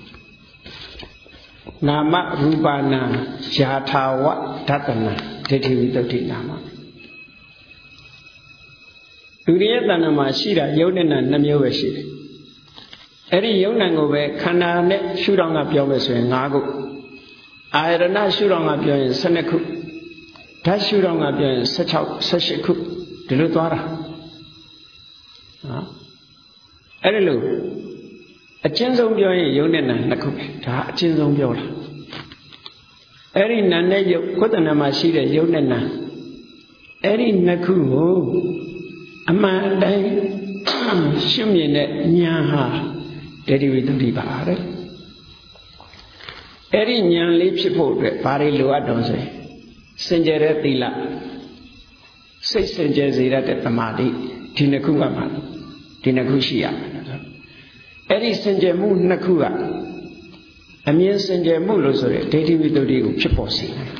နာမရူပနာယာထာဝဒတနာဒိဋ္ဌိဝိတ္တုနာမလူတွေရဲ့တဏ္ဍာမှာရှိတာယုတ်နဲ့နာနှမျိုးပဲရှိတယ်အဲ့ဒီယုတ်နံကိုပဲခန္ဓာနဲ့ရှုထောင့်ကပြောမယ်ဆိုရင်၅ခုအာရဏရှုထောင့်ကပြောရင်၁၂ခုဓာတ်ရှုထောင့်ကပြောရင်၁၆ ၁၈ခုဒီလိုသွားတာနော်အဲ့ဒီလိုအကျဉ်းဆုံးပြောရင်ယုတ်နဲ့နာနှစ်ခုပဲဒါအကျဉ်းဆုံးပြောတာအဲ့ဒီနာနဲ့ယုတ်ကိုယ်တဏ္ဍာမှာရှိတဲ့ယုတ်နဲ့နာအဲ့ဒီနှစ်ခုကိုအမှန်အတိုင်းရှုမြင်တဲ့ဉာဏ်ဟာဒိဋ္ဌိဝိတ္တုပါတဲ့အဲ့ဒီဉာဏ်လေးဖြစ်ဖို့အတွက်ဘာတွေလိုအပ်တော့ဆိုရင်စင်ကြယ်တဲ့သီလစိတ်စင်ကြယ်စေတတ်တဲ့သမာဓိဒီနှစ်ခုကမှဒီနှစ်ခုရှိရမယ်အဲ့ဒီစင်ကြယ်မှုနှစ်ခုကအမြင်စင်ကြယ်မှုလို့ဆိုရဲဒိဋ္ဌိဝိတ္တုကိုဖြစ်ပေါ်စေတယ်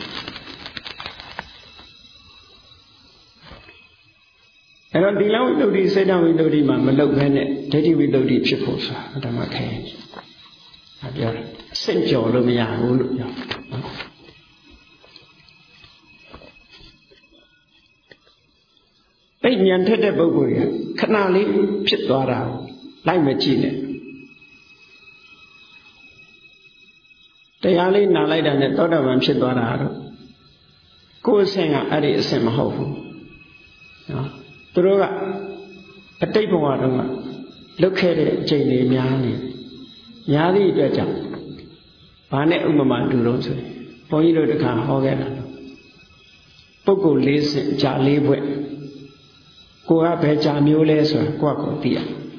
အဲ့တော့ဒီလောက်ဝိတ္တုစေတဝိတ္တုမှာမလောက်ဘဲနဲ့ဒိဋ္ဌိဝိတ္တုဖြစ်ဖို့ဆိုတာဓမ္မခဲ။ဒါပြောတယ်အစင့်ကြော်လို့မရဘူးလို့ပြောနော်။အဲ့ဉာဏ်ထက်တဲ့ပုဂ္ဂိုလ်ကခဏလေးဖြစ်သွားတာကိုလိုက်မကြည့်နဲ့။တရားလေးနာလိုက်တာနဲ့သောတာပန်ဖြစ်သွားတာတော့ကိုကိုယ်အဆင့်ကအဲ့ဒီအဆင့်မဟုတ်ဘူးနော်သူတို့ကအတိတ်ဘဝတုန်းကလုတ်ခဲ့တဲ့အချိန်တွေများနေများသည့်အတွက်ကြောင့်ဘာနဲ့ဥပမာတူတော့ဆိုရင်ဘုန်းကြီးတို့တခါဟောခဲ့တာပုဂ္ဂိုလ်လေးဆင့်ကြာလေးဘွဲ့ကိုကဘယ်ကြာမျိုးလဲဆိုတာကိုယ့်ကိုသိရ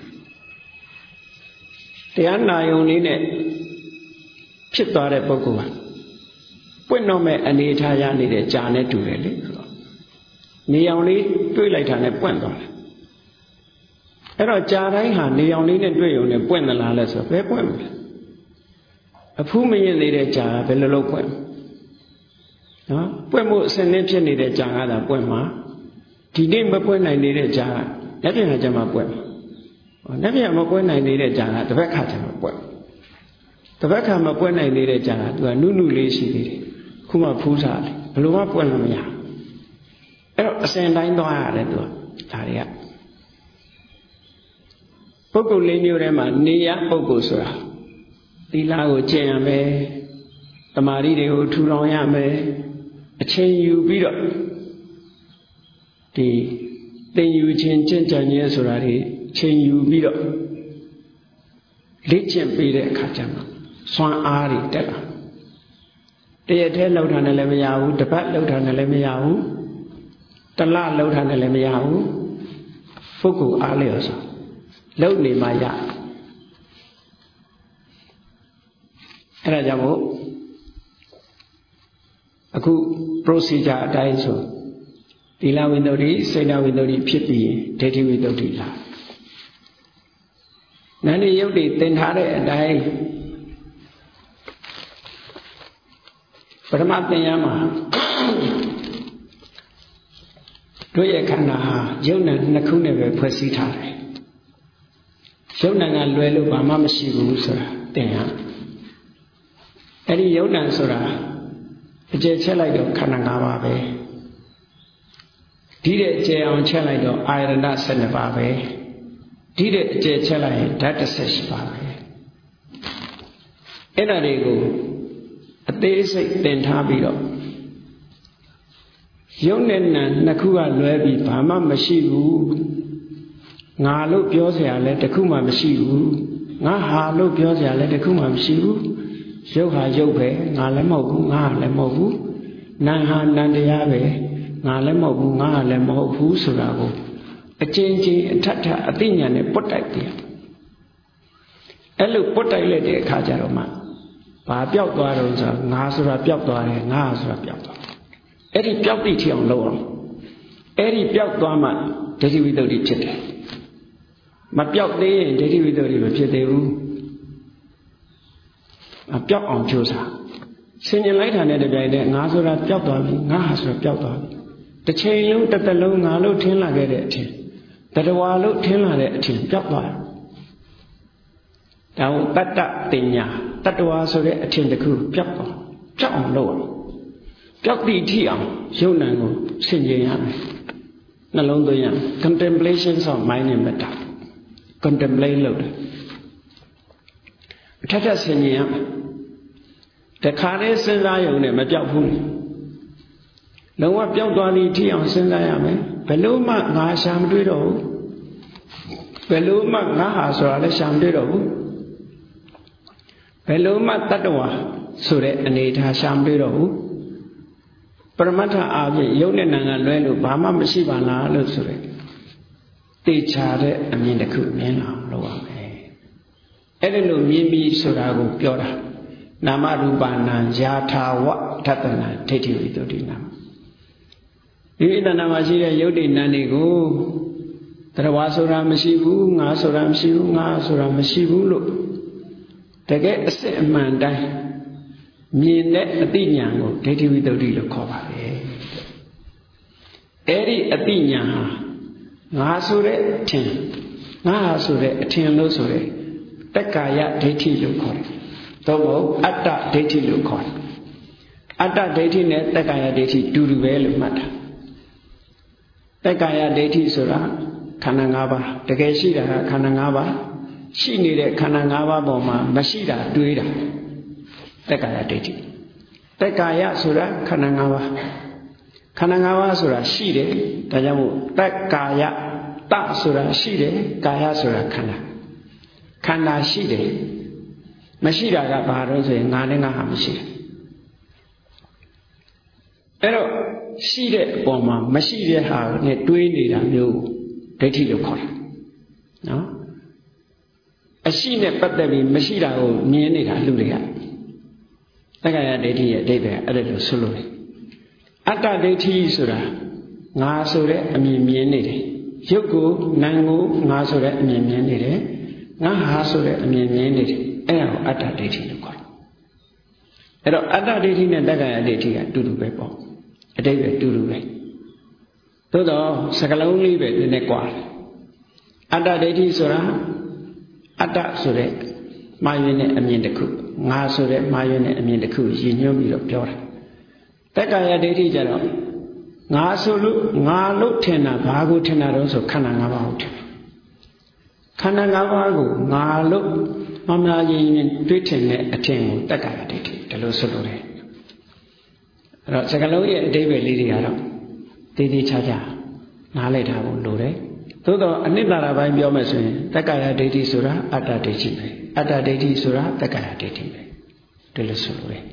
တရားနာယုံလေးနဲ့ဖြစ်သွားတဲ့ပုဂ္ဂိုလ်ကပွင့်တော့မဲ့အနေထားရနေတဲ့ကြာနဲ့တူတယ်လေနေအောင်လေးတွေးလိုက်တာနဲ့ပွင့်သွားတယ်အဲ့တော့ကြာတိုင်းဟာနေအောင်လေးနဲ့တွေ့ရုံနဲ့ပွင့်သလားလဲဆိုဘယ်ပွင့်မလဲအဖူးမရင်နေတဲ့ကြာဘယ်လိုလုပ်ပွင့်နော်ပွင့်မှုအစင်းနဲ့ဖြစ်နေတဲ့ကြာကသာပွင့်မှာဒီနေ့မပွင့်နိုင်နေတဲ့ကြာကလက်ပြန်ကြမှာပွင့်မှာလက်ပြန်မပွင့်နိုင်နေတဲ့ကြာကတစ်ဘက်ခါကြမှာပွင့်တစ်ဘက်ခါမပွင့်နိုင်နေတဲ့ကြာကသူကနုနုလေးရှိသေးတယ်ခုမှဖူးစားတယ်ဘယ်လိုမှပွင့်လို့မရအဲ့တော့အစင်တိုင်းသွားရတယ်သူကဒါတွေကပုဂ္ဂိုလ်လေးမျိုးထဲမှာနေရပုဂ္ဂိုလ်ဆိုတာသီလကိုကျင့်ရမယ်တမာရီတွေကိုထူထောင်ရမယ်အချိန်ယူပြီးတော့ဒီသင်ယူခြင်းကျင့်ကြံခြင်းဆိုတာတွေအချိန်ယူပြီးတော့လေ့ကျင့်ပြီးတဲ့အခါကျမှစွမ်းအားတွေတက်လာတရက်တည်းလှုပ်ထားတယ်လည်းမရဘူးတစ်ပတ်လှုပ်ထားတယ်လည်းမရဘူးတစ်လလှုပ်ထားတယ်လည်းမရဘူးပုဂ္ဂိုလ်အားလျော်စွာလှုပ်နေမှရအဲ့ဒါကြောင့်မို့အခု procedure အတိုင်းဆိုသီလဝိတ္တုစေတဝိတ္တုဖြစ်ပြီးဒိဋ္ဌိဝိတ္တုလာနန္ဒီယုတ်တိသင်ထားတဲ့အတိုင်းပထမသင်ရမှာတို့ရဲ့ခန္ဓာဟာယုတ်နံနှစ်ခုနဲ့ပဲဖွဲ့စည်းထားတယ်ယုတ်နံကလွယ်လို့ဘာမှမရှိဘူးဆိုတာသင်ရအဲ့ဒီယုတ်နံဆိုတာအကျယ်ချက်လိုက်တော့ခန္ဓာ၅ပါးပဲဒီတဲ့အကျယ်အောင်ချက်လိုက်တော့အာယတနာ၁၂ပါးပဲဒီတဲ့အကျယ်ချက်လိုက်ရင်ဓာတ်၁၈ပါးပဲအဲ့ဒါတွေကိုအသေးစိတ်သင်ထားပြီးတော့ယုတ်နဲ့နံနှစ်ခုကလွဲပြီးဘာမှမရှိဘူးငါလို့ပြောเสียလဲတခုမှမရှိဘူးငါဟာလို့ပြောเสียလဲတခုမှမရှိဘူးရုပ်ဟာရုပ်ပဲငါလည်းမဟုတ်ဘူးငါလည်းမဟုတ်ဘူးနာဟာနံတရားပဲငါလည်းမဟုတ်ဘူးငါလည်းမဟုတ်ဘူးဆိုတာကိုအချင်းချင်းအထက်ထအသိဉာဏ်နဲ့ပုတ်တိုက်တယ်အဲ့လိုပုတ်တိုက်လိုက်တဲ့အခါကျတော့မှဘာပျောက်သွားတော့ဆိုငါဆိုတာပျောက်သွားတယ်ငါဆိုတာပျောက်သွားအဲ့ဒီပျောက်တိထီအောင်လုပ်အောင်အဲ့ဒီပျောက်သွားမှဒိဋ္ဌိဝိတ္တုဖြစ်တယ်မပျောက်သေးရင်ဒိဋ္ဌိဝိတ္တုမဖြစ်သေးဘူးအပျောက်အောင်ကြိုးစားဆင်ញင်လိုက်တာနဲ့တပြိုင်တည်းငါဆိုတာပျောက်သွားပြီငါဟာဆိုတာပျောက်သွားပြီတစ်ချိန်လုံးတစ်သက်လုံးငါလို့ထင်လာခဲ့တဲ့အထင်တတဝါလို့ထင်လာတဲ့အထင်ပျောက်သွားတယ်ဒါကိုတတ္တတင်ညာတတ္တဝါဆိုတဲ့အထင်တစ်ခုပျောက်သွားပျောက်အောင်လုပ်အောင်ပျောက်တိထိအောင်ယုံနံကိုဆင်ခြင်ရမယ်နှလုံးသွင်းရမယ် contemplation of mind and matter contemplate လုပ်တယ်အထက်ထက်ဆင်ခြင်ရမယ်တခါတည်းစဉ်းစားရုံနဲ့မပျောက်ဘူးလုံးဝပျောက်သွားသည်ထိအောင်စဉ်းစားရမယ်ဘယ်လို့မှငါရှာမတွေ့တော့ဘူးဘယ်လို့မှငါဟာဆိုတာလည်းရှာမတွေ့တော့ဘူးဘယ်လို့မှတတ္တဝါဆိုတဲ့အနေထားရှာမတွေ့တော့ဘူးပရမတ္ထအားဖြင့်ယုတ်နဲ့နံကလွဲလို့ဘာမှမရှိပါလားလို့ဆိုရဲတေချာတဲ့အမြင်တစ်ခုမြင်အောင်လုပ်ရမယ်အဲ့ဒီလိုမြင်ပြီးဆိုတာကိုပြောတာနာမရူပနာယာထာဝဓတ္တနာဒိဋ္ဌိဝိတ္တုနာဒီဣတနာမှာရှိတဲ့ယုတ်တိနံတွေကိုတရားဆိုတာမရှိဘူးငါဆိုတာမရှိဘူးငါဆိုတာမရှိဘူးလို့တကယ်အစစ်အမှန်တိုင်းမြင်တဲ့အသိဉာဏ်ကိုဒိဋ္ဌိဝိတ္တုလို့ခေါ်ပါတယ်အဲ့ဒီအသိဉာဏ်ဟာငါဆိုတဲ့အထင်ငါဟာဆိုတဲ့အထင်လို့ဆိုတဲ့တက္ကာယဒိဋ္ဌိလို့ခေါ်တယ်သို့မဟုတ်အတ္တဒိဋ္ဌိလို့ခေါ်တယ်အတ္တဒိဋ္ဌိနဲ့တက္ကာယဒိဋ္ဌိတူတူပဲလို့မှတ်တာတက္ကာယဒိဋ္ဌိဆိုတာခန္ဓာ၅ပါးတကယ်ရှိတာကခန္ဓာ၅ပါးရှိနေတဲ့ခန္ဓာ၅ပါးပေါ်မှာမရှိတာတွေးတာတက္ကာယဒိဋ္ဌိတက္ကာယဆိုတာခန္ဓာ၅ပါးခန္ဓာ၅ပါးဆိုတာရှိတယ်ဒါကြောင့်မို့တက်ကာယတဆိုတာရှိတယ်ကာယဆိုတာခန္ဓာခန္ဓာရှိတယ်မရှိတာကဘာလို့ဆိုရင်ငါနဲ့ငါဟာမရှိတယ်အဲ့တော့ရှိတဲ့အပေါ်မှာမရှိတဲ့ဟာနဲ့တွေးနေတာမျိုးဒိဋ္ဌိလို့ခေါ်တယ်နော်အရှိနဲ့ပတ်သက်ပြီးမရှိတာကိုမြင်နေတာလူတွေကတက္ကရာဒိဋ္ဌိရဲ့အဓိပ္ပာယ်အဲ့ဒါလို့ဆိုလို့အတ္တဒိဋ္ဌိဆိုတာငါဆိုတဲ့အမြင်မြင်နေတယ်ရုပ်ကိုနာမ်ကိုငါဆိုတဲ့အမြင်မြင်နေတယ်ငါဟာဆိုတဲ့အမြင်မြင်နေတယ်အဲ့ဒါကိုအတ္တဒိဋ္ဌိလို့ခေါ်တယ်အဲ့တော့အတ္တဒိဋ္ဌိနဲ့တက္ကရာဒိဋ္ဌိကအတူတူပဲပေါ့အတိတ်ပဲတူတူပဲသို့တော့စကလုံးလေးပဲနည်းနည်းကွာတယ်အတ္တဒိဋ္ဌိဆိုတာအတ္တဆိုတဲ့မှားယွင်းတဲ့အမြင်တစ်ခုငါဆိုတဲ့မှားယွင်းတဲ့အမြင်တစ်ခုရည်ညွှန်းပြီးတော့ပြောတာတက္ကရာဒိဋ္ဌိကျတော့ငါဆိုလို့ငါလို့ထင်တာဘာကိုထင်တာတော့ဆိုခန္ဓာ၅ပါးကိုထင်တယ်ခန္ဓာ၅ပါးကိုငါလို့မမှားရင်တွေးထင်တဲ့အထင်ကိုတက္ကရာဒိဋ္ဌိဒါလို့ဆိုလို့တယ်အဲ့တော့စကလုံးရဲ့အဓိပ္ပာယ်လေးတွေကတော့တည်တည်ချာချာနားလည်ထားဖို့လိုတယ်သို့တော့အနိတ္တရာပိုင်းပြောမယ်ဆိုရင်တက္ကရာဒိဋ္ဌိဆိုတာအတ္တဒိဋ္ဌိပဲအတ္တဒိဋ္ဌိဆိုတာတက္ကရာဒိဋ္ဌိပဲဒီလိုဆိုလို့ရတယ်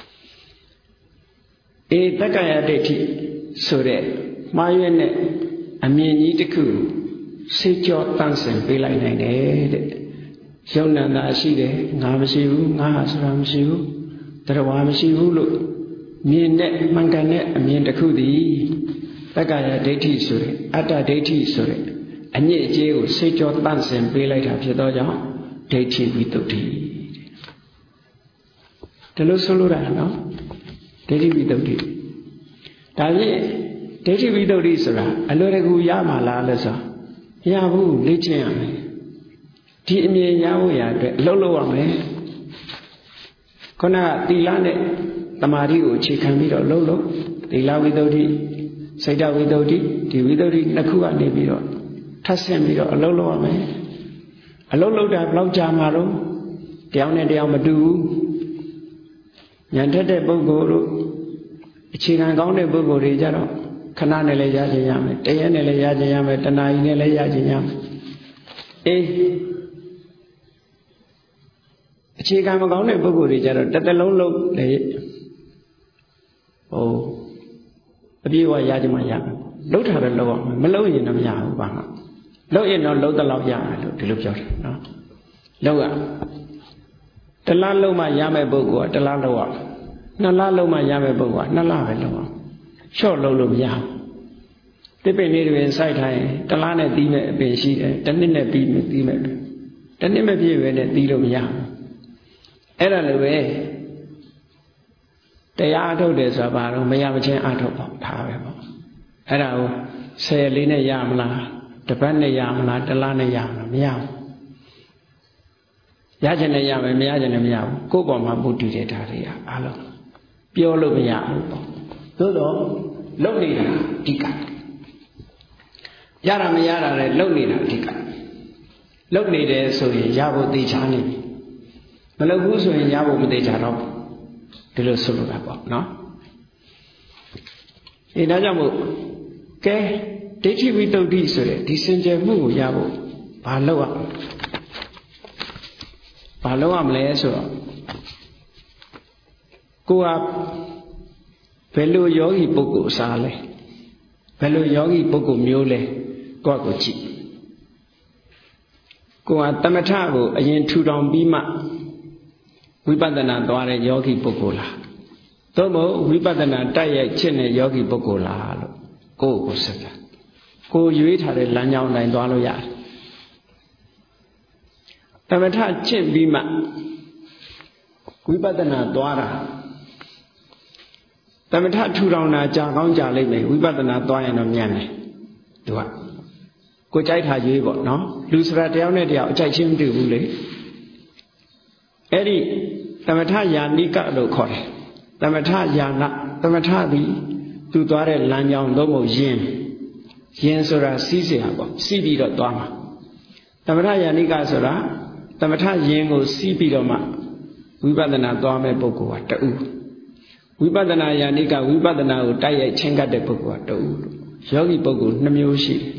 အေတက္ကရာဒိဋ္ဌိဆိုတဲ့မှားရွက်တဲ့အမြင်ကြီးတစ်ခုစိတ်ကြောတန့်စင်ပေးလိုက်နိုင်တယ်တဲ့ယုံနံတာရှိတယ်ငါမရှိဘူးငါဟာဆိုတာမရှိဘူးတရားဝါမရှိဘူးလို့မြင်တဲ့မှန်ကန်တဲ့အမြင်တစ်ခုသည်တက္ကရာဒိဋ္ဌိဆိုတဲ့အတ္တဒိဋ္ဌိဆိုတဲ့အညစ်အကြေးကိုစိတ်ကြောတန့်စင်ပေးလိုက်တာဖြစ်သောကြောင့်ဒိဋ္ဌိဝိတုဒ္ဓိဒါလို့ဆိုလိုတာနော်ဒိဋ္ဌိဝိတုဒ္ဓိဒါဖြင့်ဒိဋ္ဌိဝိတုဒ္ဓိဆိုတာအလွယ်တကူရမှာလားလို့ဆိုမရဘူးလေ့ကျင့်ရမယ်ဒီအမြင်ရဖို့ရအတွက်အလုပ်လုပ်ရမယ်ခုနကသီလနဲ့သမာဓိကိုအခြေခံပြီးတော့လုပ်လို့သီလဝိတုဒ္ဓိစိတ်တဝိတုဒ္ဓိဒီဝိတုဒ္ဓိနှစ်ခုကနေပြီးတော့ထပ်ဆင့်ပြီးတော့အလုပ်လုပ်ရမယ်အလုပ်လုပ်တာဘယ်လောက်ကြာမှာတော့တယောက်နဲ့တယောက်မတူဘူးဉာဏ်ထက်တဲ့ပုဂ္ဂိုလ်တို့အခြေခံကောင်းတဲ့ပုဂ္ဂိုလ်တွေကြတော့ခဏနဲ့လည်းရကြရမယ်တရက်နဲ့လည်းရကြရမယ်တနာရီနဲ့လည်းရကြရမယ်အေးအခြေခံမကောင်းတဲ့ပုဂ္ဂိုလ်တွေကြတော့တစ်သက်လုံးလုံးလေဟိုအပြည့်အဝရကြမှရမယ်လှုပ်ထားတယ်လှုပ်အောင်မလှုပ်ရင်တော့မရဘူးဘာမှလှုပ်ရင်တော့လှုပ်တဲ့လောက်ရတယ်လို့ဒီလိုပြောတယ်နော်လှုပ်ရတလားလှုပ်မှရမယ်ပုဂ္ဂိုလ်ကတလားလှုပ်ရနှစ်လားလှုပ်မှရမယ်ပုဂ္ဂိုလ်ကနှစ်လားပဲလှုပ်အောင်ချော့လှုပ်လို့မရဘူးတစ်ပင်လေးတွင်စိုက်ထားရင်တလားနဲ့တီးမဲ့အပင်ရှိတယ်တစ်နှစ်နဲ့ပြီးပြီးမဲ့တစ်နှစ်မပြည့်ပဲနဲ့တီးလို့မရဘူးအဲ့ဒါလိုပဲတရားအထုတ်တယ်ဆိုတာဘာလို့မရမချင်းအထုတ်ပေါ့ထားပဲပေါ့အဲ့ဒါကိုဆယ်လေးနဲ့ရမလားတစ်ပတ်နဲ့ရမလားတစ်လနဲ့ရမလားမရဘူးရချင်တယ်ရမယ်မရချင်တယ်မရဘူးကိုယ့်ပေါ်မှာပုတ္တိတဲ့ဓာတ်တွေကအားလုံးပြောလို့မရဘူးပေါ့သို့တော့လုံနေတာအဓိကရတာမရတာလည်းလုံနေတာအဓိကလုံနေတယ်ဆိုရင်ရဖို့သိချာနေပြီမလုံဘူးဆိုရင်ရဖို့မသိချာတော့ဒီလိုဆိုလိုတာပေါ့နော်အဲဒါကြောင့်မို့ကဲဒိဋ္ဌိဝိတုဒ္ဓိဆိုတဲ့ဒီစင်ကြယ်မှုကိုရဖို့ဘာလုပ်ရဘာလုပ်ရမလဲဆိုတော့ကိုကဘယ်လိုယောဂီပုဂ္ဂိုလ်စားလဲဘယ်လိုယောဂီပုဂ္ဂိုလ်မျိုးလဲကိုယ့်ကိုကြည့်ကိုကသမထကိုအရင်ထူထောင်ပြီးမှဝိပဿနာသွားတဲ့ယောဂီပုဂ္ဂိုလ်လားသို့မဟုတ်ဝိပဿနာတိုက်ရိုက်ချစ်တဲ့ယောဂီပုဂ္ဂိုလ်လားလို့ကိုယ့်ကိုဆက်တာကိုရွေးထားတဲ့လမ်းကြောင်းတိုင်းသွားလို့ရတယ်သမထချစ်ပြီးမှဝိပဿနာသွားတာသမထထူထောင်တာကြာကောင်းကြာလိမ့်မယ်ဝိပဿနာသွားရင်တော့မြန်တယ်သူကကိုကြိုက်တာရွေးပေါ့နော်လူစရာတယောက်နဲ့တယောက်အကြိုက်ချင်းမတူဘူးလေအဲ့ဒီသမထယာနိကလို့ခေါ်တယ်သမထယာနသမထသည်သူသွားတဲ့လမ်းကြောင်းသို့မဟုတ်ယင်ယင်ဆိုတာစီးเสียပေါ့စီးပြီးတော့သွားမှာသမထယာနိကဆိုတာသမထယင်ကိုစီးပြီးတော့မှဝိပဿနာသွားမဲ့ပုဂ္ဂိုလ်ကတူဝိပဿနာယာနိကဝိပဿနာကိုတိုက်ရိုက်ချင်းကပ်တဲ့ပုဂ္ဂိုလ်ကတူယောဂီပုဂ္ဂိုလ်နှမျိုးရှိတယ်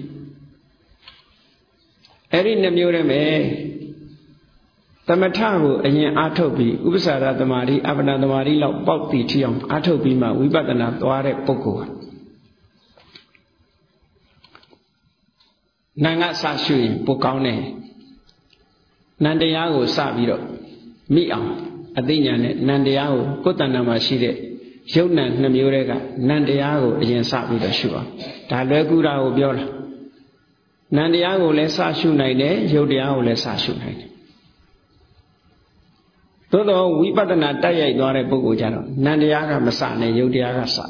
အဲ့ဒီနှမျိုးတည်းပဲသမထကိုအရင်အားထုတ်ပြီးဥပ္ပစာရသမารိအပ္ပနာသမารိလောက်ပေါက်တည်ထီအောင်အားထုတ်ပြီးမှဝိပဿနာသွားတဲ့ပုဂ္ဂိုလ်နာငါစရှုရင်ပိုကောင်းတယ်နန္တရားကိုစပြီးတော့မိအောင်အသိဉာဏ်နဲ့နန္တရားကိုကိုယ်တဏ္ဍာမှာရှိတဲ့ယုတ်နံနှမျိုးတွေကနန္တရားကိုအရင်စပြီးတော့ရှုအောင်ဒါလွယ်ကူတာကိုပြောတာနန္တရားကိုလည်းစရှုနိုင်တယ်ယုတ်တရားကိုလည်းစရှုနိုင်တယ်သို့တော့ဝိပဿနာတိုက်ရိုက်သွားတဲ့ပုဂ္ဂိုလ်ကြတော့နန္တရားကမစနဲ့ယုတ်တရားကစ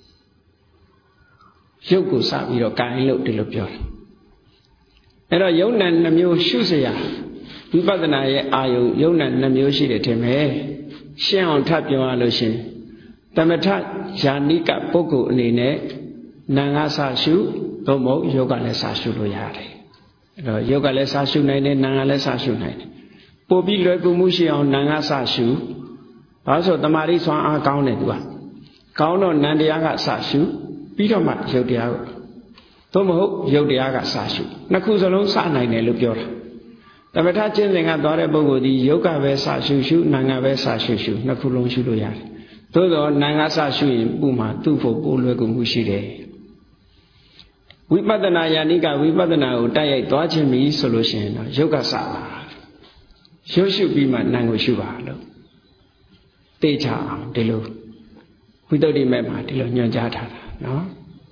ယုတ်ကိုစပြီးတော့ကိုင်လို့ဒီလိုပြောတာအဲ့တော့ယုတ်နံနှမျိုးရှုเสียဝိပဿနာရဲ့အာယုံယုတ်နံနှမျိုးရှိတယ်ထင်မယ်ရှင်းအောင်ထပ်ပြောရလို့ရှင်သမထယာနိကပုဂ္ဂိုလ်အနေနဲ့နာငါစရှုသို့မဟုတ်ယောဂလည်းစရှုလို့ရတယ်အဲ့တော့ယောဂလည်းစရှုနိုင်တယ်နာငါလည်းစရှုနိုင်တယ်ပို့ပြီးလွယ်ကူမှုရှိအောင်နာငါစရှုဘာလို့ဆိုတမာရီဆွမ်းအားကောင်းတယ်သူကကောင်းတော့နန္တရားကစရှုပြီးတော့မှယုတ်တရားကိုသို့မဟုတ်ယုတ်တရားကစရှုနှစ်ခုစလုံးစနိုင်တယ်လို့ပြောတာသမထကျင့်စဉ်ကသွားတဲ့ပုဂ္ဂိုလ်ဒီယုတ်ကပဲစရှုရှုနာငါပဲစရှုရှုနှစ်ခုလုံးရှုလို့ရတယ်သို့တော့နာငါစရှုရင်ပုမှာသူ့ဖို့ပိုလွယ်ကူမှုရှိတယ်ဝိပဿနာယာနိကဝိပဿနာကိုတိုက်ရိုက်သွားခြင်းပြီဆိုလို့ရှိရင်တော့ယုတ်ကစပါရုပ်ရှုပြီးမှနာကိုရှုပါလို့သိချအောင်ဒီလိုဝိတ္တုတိမဲ့မှာဒီလိုညွှန်ကြားထားတာနော်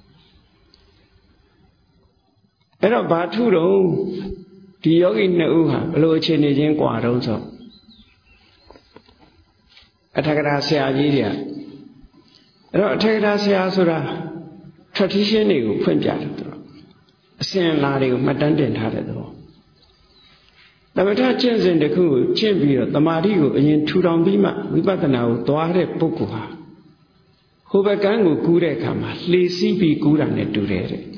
အဲ့တော့ဘာထုတော့ဒီယောဂီနှစ်ဦးဟာဘလို့အခြေအနေချင်းကွာတော့ဆိုအထက်ကရာဆရာကြီးတွေကအဲ့တော့အထက်ကရာဆရာဆိုတာ tradition တွေကိုဖွင့်ပြတယ်သူအစဉ်အလာတွေကိုမှတ်တမ်းတင်ထားတဲ့သဘောသမထကျင့်စဉ်တစ်ခုကိုကျင့်ပြီးတော့တမာတိကိုအရင်ထူထောင်ပြီးမှဝိပဿနာကိုသွားတဲ့ပုဂ္ဂိုလ်ဟာဟိုဘက်ကန်းကိုကူးတဲ့အခါမှာလှေစီးပြီးကူးတာနဲ့တူတယ်တဲ့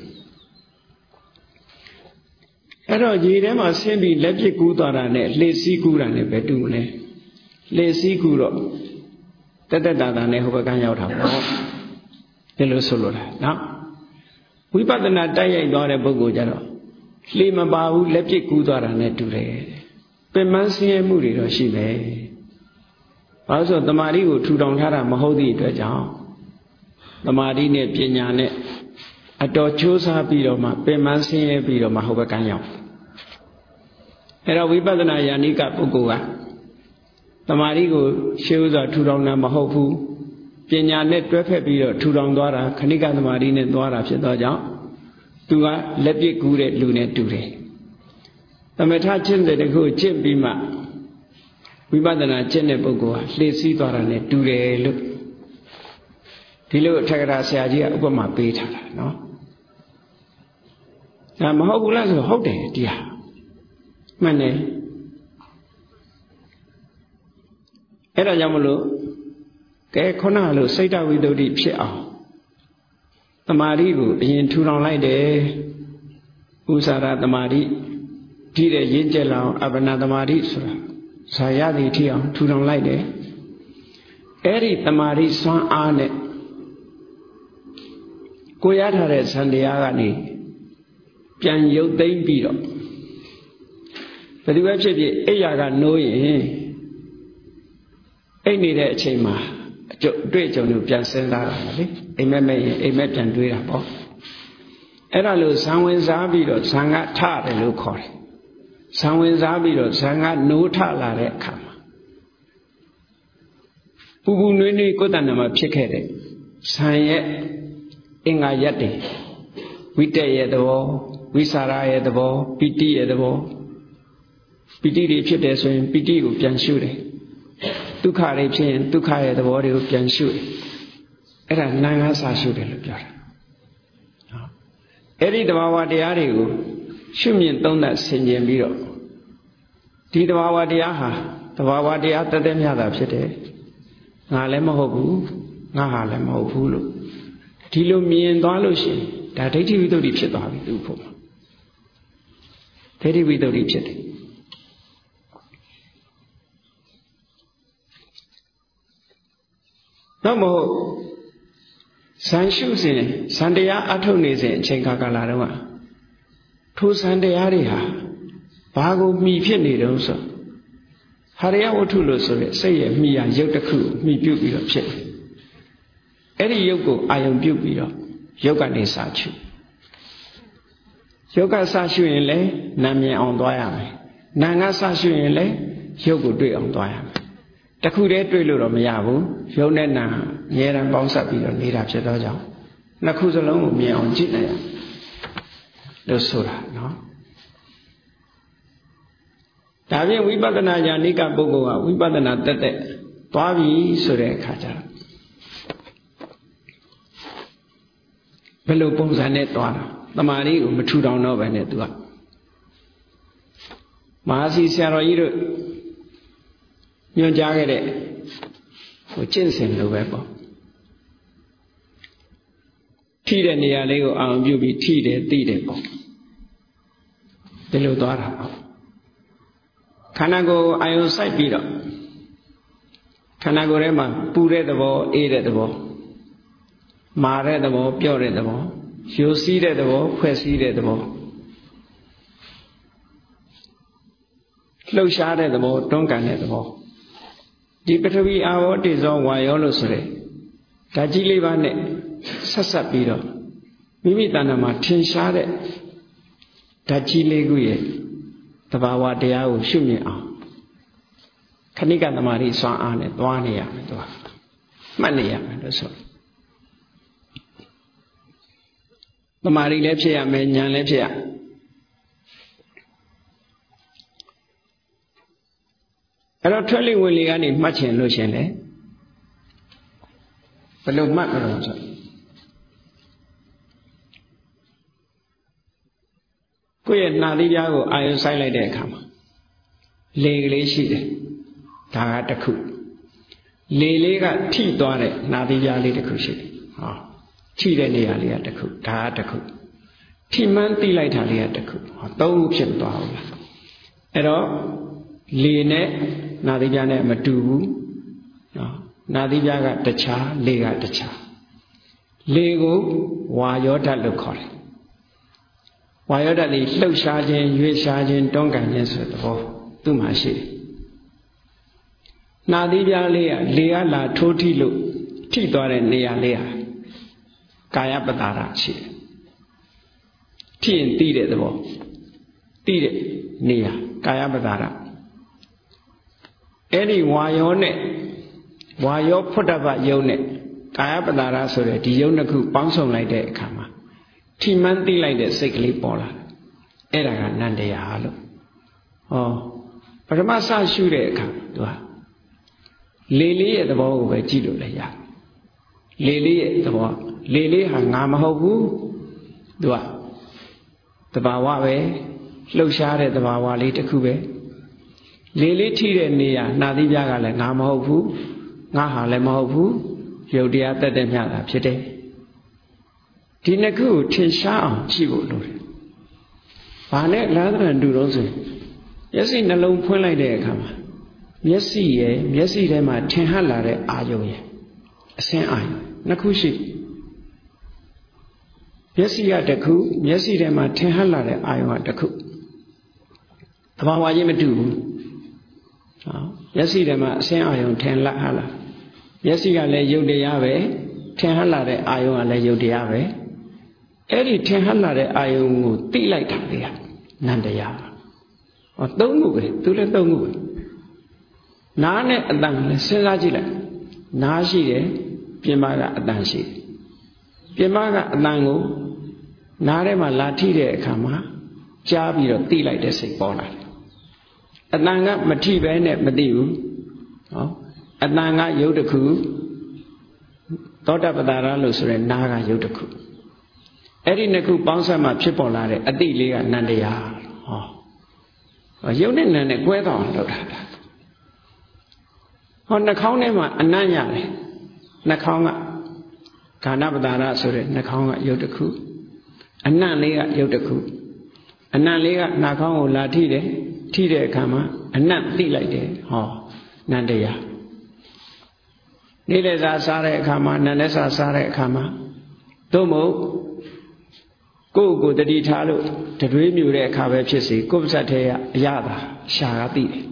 အဲ့တော့ရေထဲမှာဆင်းပြီးလက်ပစ်ကူးသွားတာနဲ့လှေစီးကူးတာနဲ့ပဲတူမလဲလှေစီးကူးတော့တက်တက်တာတာနဲ့ဟိုဘက်ကန်းရောက်တာပေါ့ဒီလိုဆိုလို့လားနော်ဝိပဿနာတိုက်ရိုက်သွားတဲ့ပုဂ္ဂိုလ်ကြတော့လှေမပါဘူးလက်ပစ်ကူးသွားတာနဲ့တူတယ်ပင်မဆင်းရဲမှုတွေတော့ရှိပဲဘာလို့ဆိုတမာတိကိုထူထောင်ထားတာမဟုတ်သည့်အတွက်ကြောင့်တမာတိနဲ့ပညာနဲ့အတော်ကြိုးစားပြီးတော့မှပင်မဆင်းရဲပြီးတော့မှဟိုဘက်ကန်းရောက်အဲ့တော့ဝိပဿနာယာနိကပုဂ္ဂိုလ်ကတမာတိကိုရှေးဥစွာထူထောင်တာမဟုတ်ဘူးပညာနဲ့တွဲဖက်ပြီးတော့ထူထောင်သွားတာခဏိကသမာဓိနဲ့သွားတာဖြစ်သောကြောင့်သူကလက်ပစ်ကူးတဲ့လူနဲ့တူတယ်သမထကျင့်တဲ့တခုကျင့်ပြီးမှဝိပဿနာကျင့်တဲ့ပုဂ္ဂိုလ်ဟာလှည့်စည်းသွားတာနဲ့တူတယ်လို့ဒီလိုအထက်ကရာဆရာကြီးကဥပမာပေးထားတာနော်ဒါမဟုတ်ဘူးလားဆိုဟုတ်တယ်ဒီဟာမှန်တယ်အဲ့ဒါကြောင့်မလို့ကဲခုနကလို့စိတ်တဝိတ္တုဖြစ်အောင်တမာတိကိုအရင်ထူထောင်လိုက်တယ်ဥစ္စာရတမာတိဒီတဲ့ရင့်ကျက်လောင်အပ္ပနာတမာတိဆိုတာဇာယတိထီအောင်ထူထောင်လိုက်တယ်အဲ့ဒီတမာတိစွမ်းအားနဲ့ကိုရထားတဲ့ဇန်တရားကနေပြန်ရုပ်သိမ်းပြီးတော့ဘယ်သူပဲဖြစ်ဖြစ်အိယာကနိုးရင်အိတ်နေတဲ့အချိန်မှာအကျတွေ့အကြုံကိုပြန်စဉ်းစားတာလေအိမ်မက်မဲ့ရင်အိမ်မက်ပြန်တွေးတာပေါ့အဲ့ဒါလို့ဇံဝင်စားပြီးတော့ဇံကထတယ်လို့ခေါ်တယ်ဇံဝင်စားပြီးတော့ဇံကနိုးထလာတဲ့အခါမှာပူပူနွေးနွေးကိုယ်တဏ္ဍာမှာဖြစ်ခဲ့တဲ့ဇံရဲ့အင်္ဂါရက်တွေဝိတက်ရဲ့သဘောဝိสารရဲ့သဘောပိဋိရဲ့သဘောပိဋိတွေဖြစ်တယ်ဆိုရင်ပိဋိကိုပြန်ရှုတယ်ဒုက္ခတွေဖြစ်ရင်ဒုက္ခရဲ့သဘောတွေကိုပြန်ရှုတယ်အဲ့ဒါနာငါစာရှုတယ်လို့ပြောတာနော်အဲ့ဒီတဘာဝတရားတွေကိုရှုမြင်သုံးသပ်ဆင်ခြင်ပြီးတော့ဒီတဘာဝတရားဟာတဘာဝတရားတသက်မြတ်တာဖြစ်တယ်ငါလည်းမဟုတ်ဘူးငါဟာလည်းမဟုတ်ဘူးလို့ဒီလိုမြင်သွားလို့ရှိရင်ဒါဒိဋ္ဌိဝိတ္တုဖြစ်သွားပြီသူ့ဖို့မှာဒိဋ္ဌိဝိတ္တုဖြစ်တယ် Nó một sáng sưu gì sáng đây á thâu này gì trên cả cả là đâu mà thu sáng đây á đi hả ba cô mi phiền này đâu sao hà đây á ô thu lô sao vậy xây mi à yêu đặc khu mi biểu bị đó phiền ấy đi yêu cô ai yêu biểu bị đó yêu cái này sao chứ yêu cái sao chứ này nam nhân ông toa à nàng á sao chứ này yêu cô đuổi ông toa à đặc khu đấy đuổi lừa mà nhà bố yêu nên là nghe rằng bóng sập bị đó đi đạp chết đó cháu là khu dân lớn một miệng ông chết này được số là nó tại vì Vipassana nhà ní cả bộ của Vipassana tết tết toa vì số đấy khá chả bây giờ bông sản này toa tâm ari của một chú đào nó vậy này tụi mà si xe rồi rồi nhon cha cái đấy của chân sinh đâu vậy bao thiတဲ့နေရာလေးကိုအောင်ပြုပြီးထိတယ်သိတယ်ပေါ့ဒီလိုသွားတာပေါ့ခန္ဓာကိုယ်အာယုံစိုက်ပြီးတော့ခန္ဓာကိုယ်ထဲမှာပူတဲ့သဘောအေးတဲ့သဘောမာတဲ့သဘောပြော့တဲ့သဘောရိုးစည်းတဲ့သဘောဖွဲ့စည်းတဲ့သဘောလှုပ်ရှားတဲ့သဘောတွန်းကန်တဲ့သဘောဒီပထဝီအာဝတိဇောဝါယောလို့ဆိုတဲ့ဓာတ်ကြီးလေးပါးနဲ့ဆက်ဆက်ပြီးတော့မိမိတဏ္ဍာမှာထင်ရှားတဲ့ဓာတ်ကြီးလေးခုရဲ့သဘာဝတရားကိုရှုမြင်အောင်ခဏိကသမารိစွမ်းအားနဲ့သွားနေရမယ်သူကမှတ်နေရမယ်လို့ဆိုသမารိလည်းဖြစ်ရမယ်ဉာဏ်လည်းဖြစ်ရအဲ့တော့ထွက်လေဝင်လေကနေမှတ်ချင်လို့ရှင်လေဘယ်လိုမှတ်မလို့ဆိုကိုယ့်ရဲ့နှာသီးပြားကိုအာရုံစိုက်လိုက်တဲ့အခါမှာလေကလေးရှိတယ်ဒါကတစ်ခုလေလေးကထိသွားတဲ့နှာသီးပြားလေးတစ်ခုရှိတယ်ဟောထိတဲ့နေရာလေးကတစ်ခုဒါကတစ်ခုထိမှန်းသိလိုက်တာလေးကတစ်ခုဟောသုံးခုဖြစ်သွားအောင်လားအဲ့တော့လေနဲ့နှာသီးပြားနဲ့မတူဘူးနော်နှာသီးပြားကတခြားလေကတခြားလေကိုဝါယောဓာတ်လို့ခေါ်တယ်ဝါယောဓာတ်လေးလှုပ်ရှားခြင်းရွေ့ရှားခြင်းတွန်းကန်ခြင်းဆိုတဲ့သဘောသူ့မှာရှိတယ်နှာသီးပြားလေးကလေကလာထိုးထိလို့ထိသွားတဲ့နေရာလေးဟာကာယပတာရရှိတယ်ထိရင်သိတဲ့သဘောသိတဲ့နေရာကာယပတာရအဲ့ဒီဝါယောနဲ့ဝါယောဖွတ်တပယုံနဲ့ကာယပတာရဆိုတဲ့ဒီယုံတစ်ခုပေါင်းစုံလိုက်တဲ့အခါမှာထိမှန်းသိလိုက်တဲ့စိတ်ကလေးပေါ်လာတယ်အဲ့ဒါကနန္တရားလို့ဟောပထမစရှုတဲ့အခါသူကလေလေးရဲ့သဘောကိုပဲကြည့်လို့လည်းရလေလေးရဲ့သဘောလေလေးဟာငါမဟုတ်ဘူးသူကသဘာဝပဲလှုပ်ရှားတဲ့သဘာဝလေးတစ်ခုပဲလေလေးထိတဲ့နေရာနှာသီးပြားကလည်းငါမဟုတ်ဘူးငါဟာလည်းမဟုတ်ဘူးယုတ်တရားတက်တဲ့မြတ်တာဖြစ်တယ်ဒီနှစ်ခုကိုထင်ရှားအောင်ကြည့်ဖို့လိုတယ်။ဘာနဲ့လမ်းသဏ္ဍာန်တူတော့ဆိုမျက်စိနှလုံးဖွင့်လိုက်တဲ့အခါမှာမျက်စိရဲ့မျက်စိထဲမှာထင်ဟပ်လာတဲ့အာယုံရဲ့အစင်းအာယုံနှစ်ခုရှိမျက်စိကတစ်ခုမျက်စိထဲမှာထင်ဟပ်လာတဲ့အာယုံကတစ်ခုသဘာဝချင်းမတူဘူး။ဟောမျက်စိထဲမှာအစင်းအာယုံထင်လတ်ဟပ်လာမျက်စိကလည်းယုတ်တရားပဲထင်ဟပ်လာတဲ့အာယုံကလည်းယုတ်တရားပဲအဲ့ဒီထင်ဟပ်လာတဲ့အာယုံကိုသိလိုက်တာလေနန္တရားဟောသုံးခုပဲသူလည်းသုံးခုပဲနားနဲ့အတန်လည်းစဉ်းစားကြည့်လိုက်နားရှိတယ်ပြင်မကအတန်ရှိတယ်ပြင်မကအတန်ကိုနားထဲမှာလာထိတဲ့အခါမှာကြားပြီးတော့သိလိုက်တဲ့စိတ်ပေါ်လာတယ်အတန်ကမထိပဲနဲ့မသိဘူးဟောအတန်ကယုတ်တစ်ခုသောတပတ္တရလို့ဆိုရဲနားကယုတ်တစ်ခုအဲ့ဒီနှစ်ခုပေါင်းစပ်မှဖြစ်ပေါ်လာတဲ့အတိလေးကနန္တရားဟောယုတ်နဲ့နံနဲ့ကွဲသွားအောင်လုပ်တာဟောနှာခေါင်းထဲမှာအနံ့ရတယ်နှာခေါင်းကခန္ဓာပတ္တရဆိုရဲနှာခေါင်းကယုတ်တစ်ခုအနံ့လေးကယုတ်တစ်ခုအနံ့လေးကနှာခေါင်းကိုလာထိတယ်ထိတဲ့အခါမှာအနံ့သိလိုက်တယ်ဟောနန္တရားနေ့လည်စာစားတဲ့အခါမှာနံနက်စာစားတဲ့အခါမှာသို့မဟုတ်ကိုယ့်ကိုယ်တတိထားလို့တတွေးမြူတဲ့အခါပဲဖြစ်စီကိုယ်ပါဇက်ထဲကအရသာရှာကသိတယ်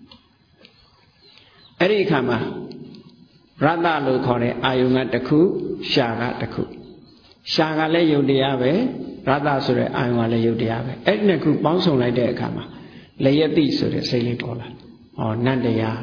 အဲ့ဒီအခါမှာရတ္တလို့ခေါ်တဲ့အာယုံကတစ်ခုရှာကတစ်ခုရှာကလည်းယုတ်တရားပဲရတ္တဆိုတဲ့အာယုံကလည်းယုတ်တရားပဲအဲ့ဒီနှစ်ခုပေါင်းစုံလိုက်တဲ့အခါမှာလယတိဆိုတဲ့စိတ်လေးပေါ်လာဟောနတ်တရား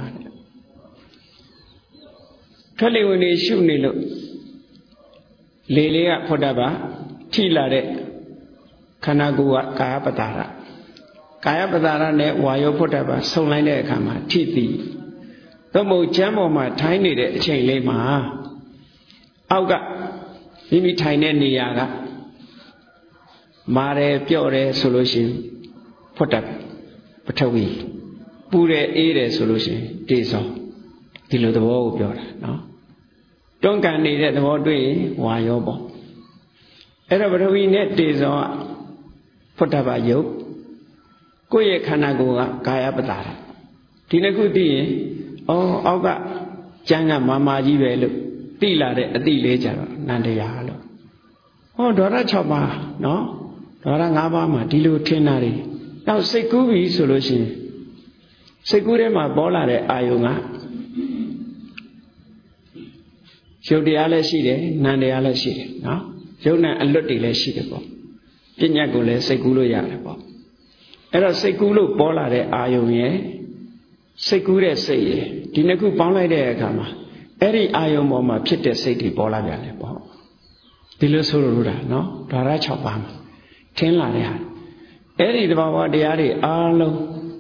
ထွက်လေဝင်နေရှုနေလို့လေလေးကဖွတ်တတ်ပါထိလာတဲ့ခန္ဓာကိုယ်ကကာယပတာရကာယပတာရနဲ့ဝါယောဖွတ်တတ်ပါဆုံလိုက်တဲ့အခါမှာထိတိသို့မဟုတ်ကျမ်းပေါ်မှာထိုင်းနေတဲ့အချိန်လေးမှာအောက်ကမိမိထိုင်တဲ့နေရာကမာတယ်ပြော့တယ်ဆိုလို့ရှိရင်ဖွတ်တတ်ပထဝီပူတယ်အေးတယ်ဆိုလို့ရှိရင်တေဇောဒီလိုသဘောကိုပြောတာနော်တွန်းကန်နေတဲ့သဘောတွေ့ရင်ဝါယောပေါ့အဲ့တော့ပထဝီနဲ့တေဇောကဖွတ်တတ်ပါယုတ်ကိုယ့်ရဲ့ခန္ဓာကိုယ်ကကာယပတာရဒီနှစ်ခုသိရင်အော်အောက်ကကျမ်းကမာမာကြီးပဲလို့သိလာတဲ့အတိလေးကြတော့နန္တရားလို့ဟောဒေါရ၆ပါးနော်ဒေါရ၅ပါးမှာဒီလိုထင်တာတွေနောက်စိတ်ကူးပြီဆိုလို့ရှိရင်စိတ်ကူးထဲမှာပေါ်လာတဲ့အာယုံကရုပ်တရားလည်းရှိတယ်နာမ်တရားလည်းရှိတယ်နော်ရုပ်နာမ်အလွတ်တွေလည်းရှိတယ်ပေါ့ပညာကိုလည်းစိတ်ကူးလို့ရတယ်ပေါ့အဲ့တော့စိတ်ကူးလို့ပေါ်လာတဲ့အာယုံရဲ့စိတ်ကူးတဲ့စိတ်ရဲ့ဒီနှစ်ခုပေါင်းလိုက်တဲ့အခါမှာအဲ့ဒီအာယုံပေါ်မှာဖြစ်တဲ့စိတ်တွေပေါ်လာပြန်တယ်ပေါ့ဒီလိုဆိုလိုတာနော်ဓာရ၆ပါးမှာထင်းလာတဲ့ဟာအဲ့ဒီသဘာဝတရားတွေအားလုံး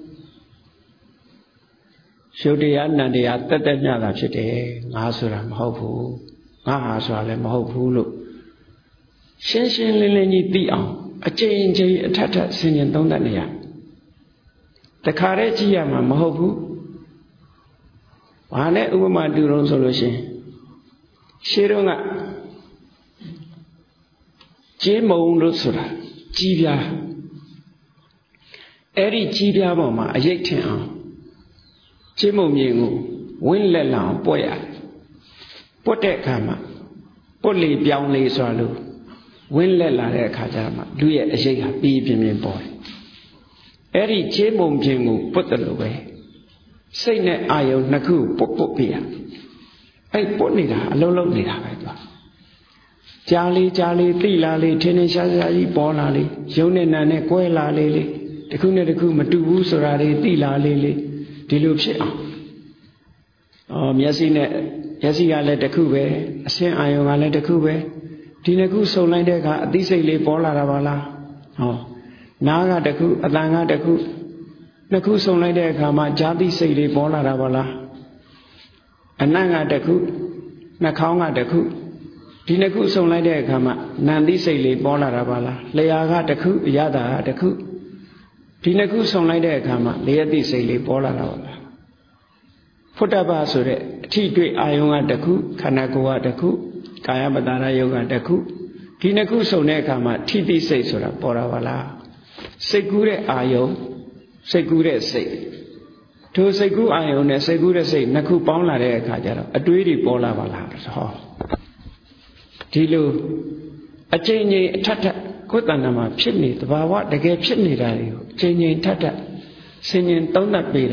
ရုပ်တရားနံတရားတက်တက်မြတာဖြစ်တယ်ငါဆိုတာမဟုတ်ဘူးငါဟာဆိုတာလည်းမဟုတ်ဘူးလို့ရှင်းရှင်းလင်းလင်းကြီးသိအောင်အကျဉ်းချင်းအထက်ထက်ဆင်ခြင်သုံးသပ်နေရတခါတည်းကြည့်ရမှာမဟုတ်ဘူးဘာနဲ့ဥပမာတူတော့ဆိုလို့ရှိရင်ရှေးတုန်းကကျေးမုံလို့ဆိုတာကြီးပြားအဲ့ဒီကြီးပြားပေါ်မှာအရိပ်ထင်အောင်ကျေးမုံမြေကိုဝင်းလက်လောင်ပွက်ရတယ်ပွက်တဲ့အခါမှာပွက်လေပြောင်းလေဆိုလို့ဝင်းလက်လာတဲ့အခါကျမှလူရဲ့အရိပ်ဟာပြီးပြင်းပြင်းပေါ်တယ်အဲ့ဒီကျေးမုံပြင်ကိုပွက်တယ်လို့ပဲစိတ်နဲ့အာယုံနှစ်ခုပုတ်ပုတ်ပြရအဲ့ပုတ်နေတာအလုံးလုံးနေတာပဲကွာကြားလေးကြားလေးသိလာလေးထင်းထင်းရှားရှားကြီးပေါ်လာလေးရုံနဲ့နာနဲ့ကွဲလာလေးလေးတစ်ခုနဲ့တစ်ခုမတူဘူးဆိုတာလေးသိလာလေးလေးဒီလိုဖြစ်အောင်အော်မျက်စိနဲ့မျက်စိကလည်းတစ်ခုပဲအဆင်းအာယုံကလည်းတစ်ခုပဲဒီနှစ်ခုစုံလိုက်တဲ့အခါအသိစိတ်လေးပေါ်လာတာပါလားဟောနားကတစ်ခုအတန်ကတစ်ခုနှစ်ခုစုံလိုက်တဲ့အခါမှာဇာတိစိတ်လေးပေါ်လာတာပါလားအနံ့ကတစ်ခုနှာခေါင်းကတစ်ခုဒီနှစ်ခုစုံလိုက်တဲ့အခါမှာနံတိစိတ်လေးပေါ်လာတာပါလားလျှာကတစ်ခုအရသာကတစ်ခုဒီနှစ်ခုစုံလိုက်တဲ့အခါမှာလျှက်တိစိတ်လေးပေါ်လာတာပါလားဖုတ္တပဆိုတဲ့အထိတွေ့အာယုံကတစ်ခုခန္ဓာကိုယ်ကတစ်ခုကာယပတာရယုတ်ကတစ်ခုဒီနှစ်ခုစုံတဲ့အခါမှာထိတိစိတ်ဆိုတာပေါ်တာပါလားစိတ်ကူးတဲ့အာယုံစိတ်ကူးတဲ့စိတ်ထိုစိတ်ကူးအာယုံနဲ့စိတ်ကူးတဲ့စိတ်နှစ်ခုပေါင်းလာတဲ့အခါကျတော့အတွေးတွေပေါ်လာပါလားဟောဒီလိုအချိန်ချင်းအထက်ထက်ကိုယ်တဏ္ဍာမှာဖြစ်နေသဘာဝတကယ်ဖြစ်နေတာတွေကိုအချိန်ချင်းထက်ထက်ဆင်ញင်သုံးသပ်ပေးတာ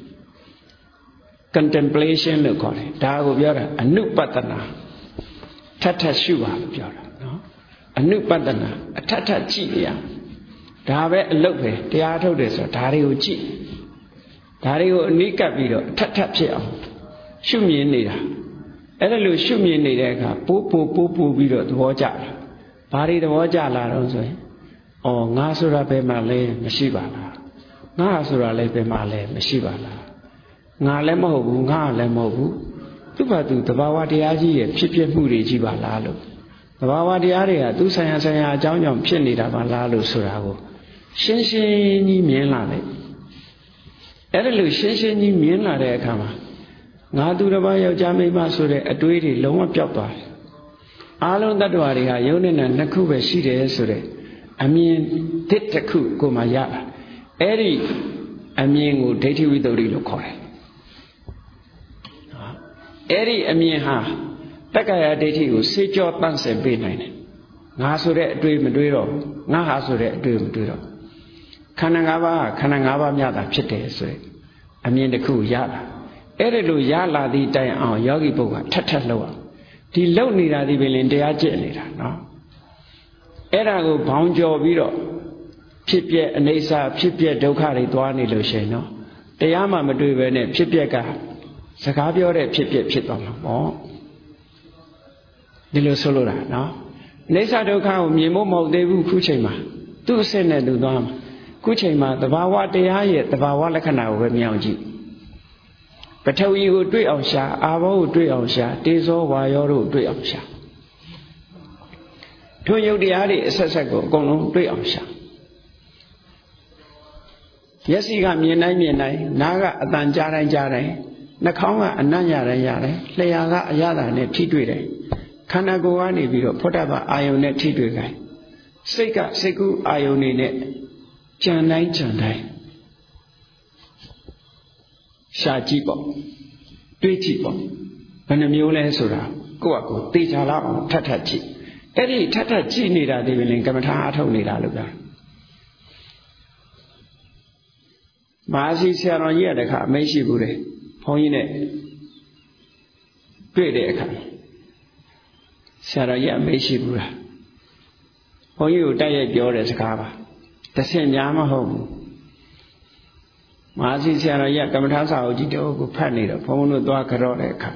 contemplation လို့ခေါ်တယ်ဒါကိုပြောတာအနုပတ္တနာထက်ထက်ရှုပါလို့ပြောတာနော်အနုပတ္တနာအထက်ထက်ကြည့်ရဒါပဲအလုပ်ပဲတရားထုတ်တယ်ဆိုတော့ဒါတွေကိုကြည့်ဒါတွေကိုအနိကပ်ပြီးတော့အထက်ထက်ဖြစ်အောင်ရှုမြင်နေတာအဲ့ဒါလို့ရှုမြင်နေတဲ့အခါပိုးပိုးပိုးပိုးပြီးတော့သဘောကျလာဘာတွေသဘောကျလာတော့ဆိုရင်အော်ငါဆိုတာဘယ်မှာလဲမရှိပါလားငါဆိုတာလည်းဘယ်မှာလဲမရှိပါလားငါလည်းမဟုတ်ဘူးငါလည်းမဟုတ်ဘူးသူ့ဘာသူသဘာဝတရားကြီးရဲ့ဖြစ်ဖြစ်မှုတွေကြီးပါလားလို့သဘာဝတရားတွေကသူဆိုင်ရာဆိုင်ရာအကြောင်းကြောင့်ဖြစ်နေတာပါလားလို့ဆိုတာကိုရှင်းရှင်းကြီးမြင်လာတယ်အဲ့ဒါလို့ရှင်းရှင်းကြီးမြင်လာတဲ့အခါမှာငါသူတစ်ပါးယောက်ျားမိန်းမဆိုတဲ့အတွေးတွေလုံးဝပျောက်သွားတယ်အားလုံးတ attva တွေကယုံနဲ့နာနှစ်ခုပဲရှိတယ်ဆိုတဲ့အမြင်တစ်တစ်ခုကိုမှရတာအဲ့ဒီအမြင်ကိုဒိဋ္ဌိဝိတ္တုလို့ခေါ်တယ် Eri amiha, Takaya deti who sit your pants and be nine. Nasure dream duiro, Nahasure dream duiro. Kanangava, Kanangava Yada Chite, I mean the cool Yada. Erilu Yala di day on Yogi Boga, Tataloa. The lonely lady will in the agenda, no? Erago bound your viro. Pipia and Asa, Pipia Dokari, Duani Luceno. The Yama Maduve, Pipiaga. Sakabio Pipia Piton, oh, the Lusolura, no? Nesa Doka, Mimo, Devu Kuchema, two Sena Dudam, Kuchema, the Vawa de Ayet, the Vawalakana, with Miauji. But tell you, three of Sha, Avo, three of Sha, Tizo, Wayoro, three of Sha. To you, the Adi, Sasago, Gono, three of Sha. Yes, you got me nine, nine, Naga, Danjara, Jare. Nakanga and Nanyara Yare, Layaga Ayada net Tidwide. Kanagoani Viro, Potaba Ionet Tidwide. Seka Seku Ioni net. Janai Janai. Shajibo. Twitibo. When a mule sura, Goaku, Titala, Tatachi. Eddie Tatachi Nida, the Villing Kamata Nida Luga. Masi Saron Yadaka, Meshi Bude. Point great account. Saraya Meshibura. When you die at your escava, the same Yama home. Masi Saraya Kamatasa Ojito, Panida, Pono Dwakaro.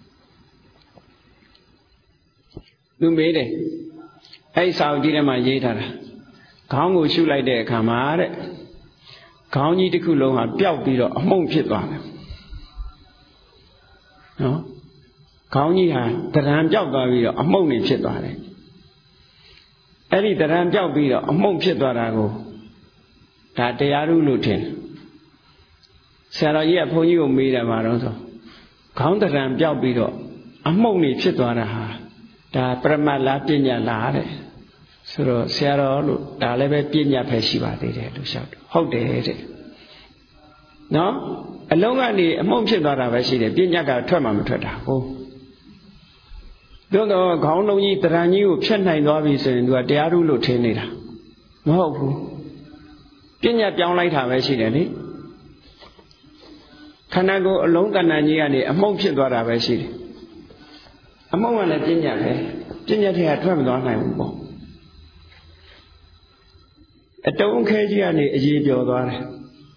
You made it. I saw Dinama Yeta. Congo shoe like the Kamare. County de Kuloma, Piao, a monk pit one. No, County had the Ram Jabba, a monk pit one. Eddie the Ram Jabba, a monk pit one. That they are looting. Sarah, yeah, for you, made a maroso. Count the Ram Jabba, a monk pit one. That Prama Latina Lade. So Sarah, Dalebe Pina Peshiva, they had to shout. How dare it? No? A long a monk should not have a seat, Pinaga Termometer. Oh. Don't know how long you that I knew Chennai novice and what they are lieutenant. No. Pina down like have a seat, any? Can I go along and a monk should not have a seat? A moment at Pina, Pina had traveled on time. A don't care any a year.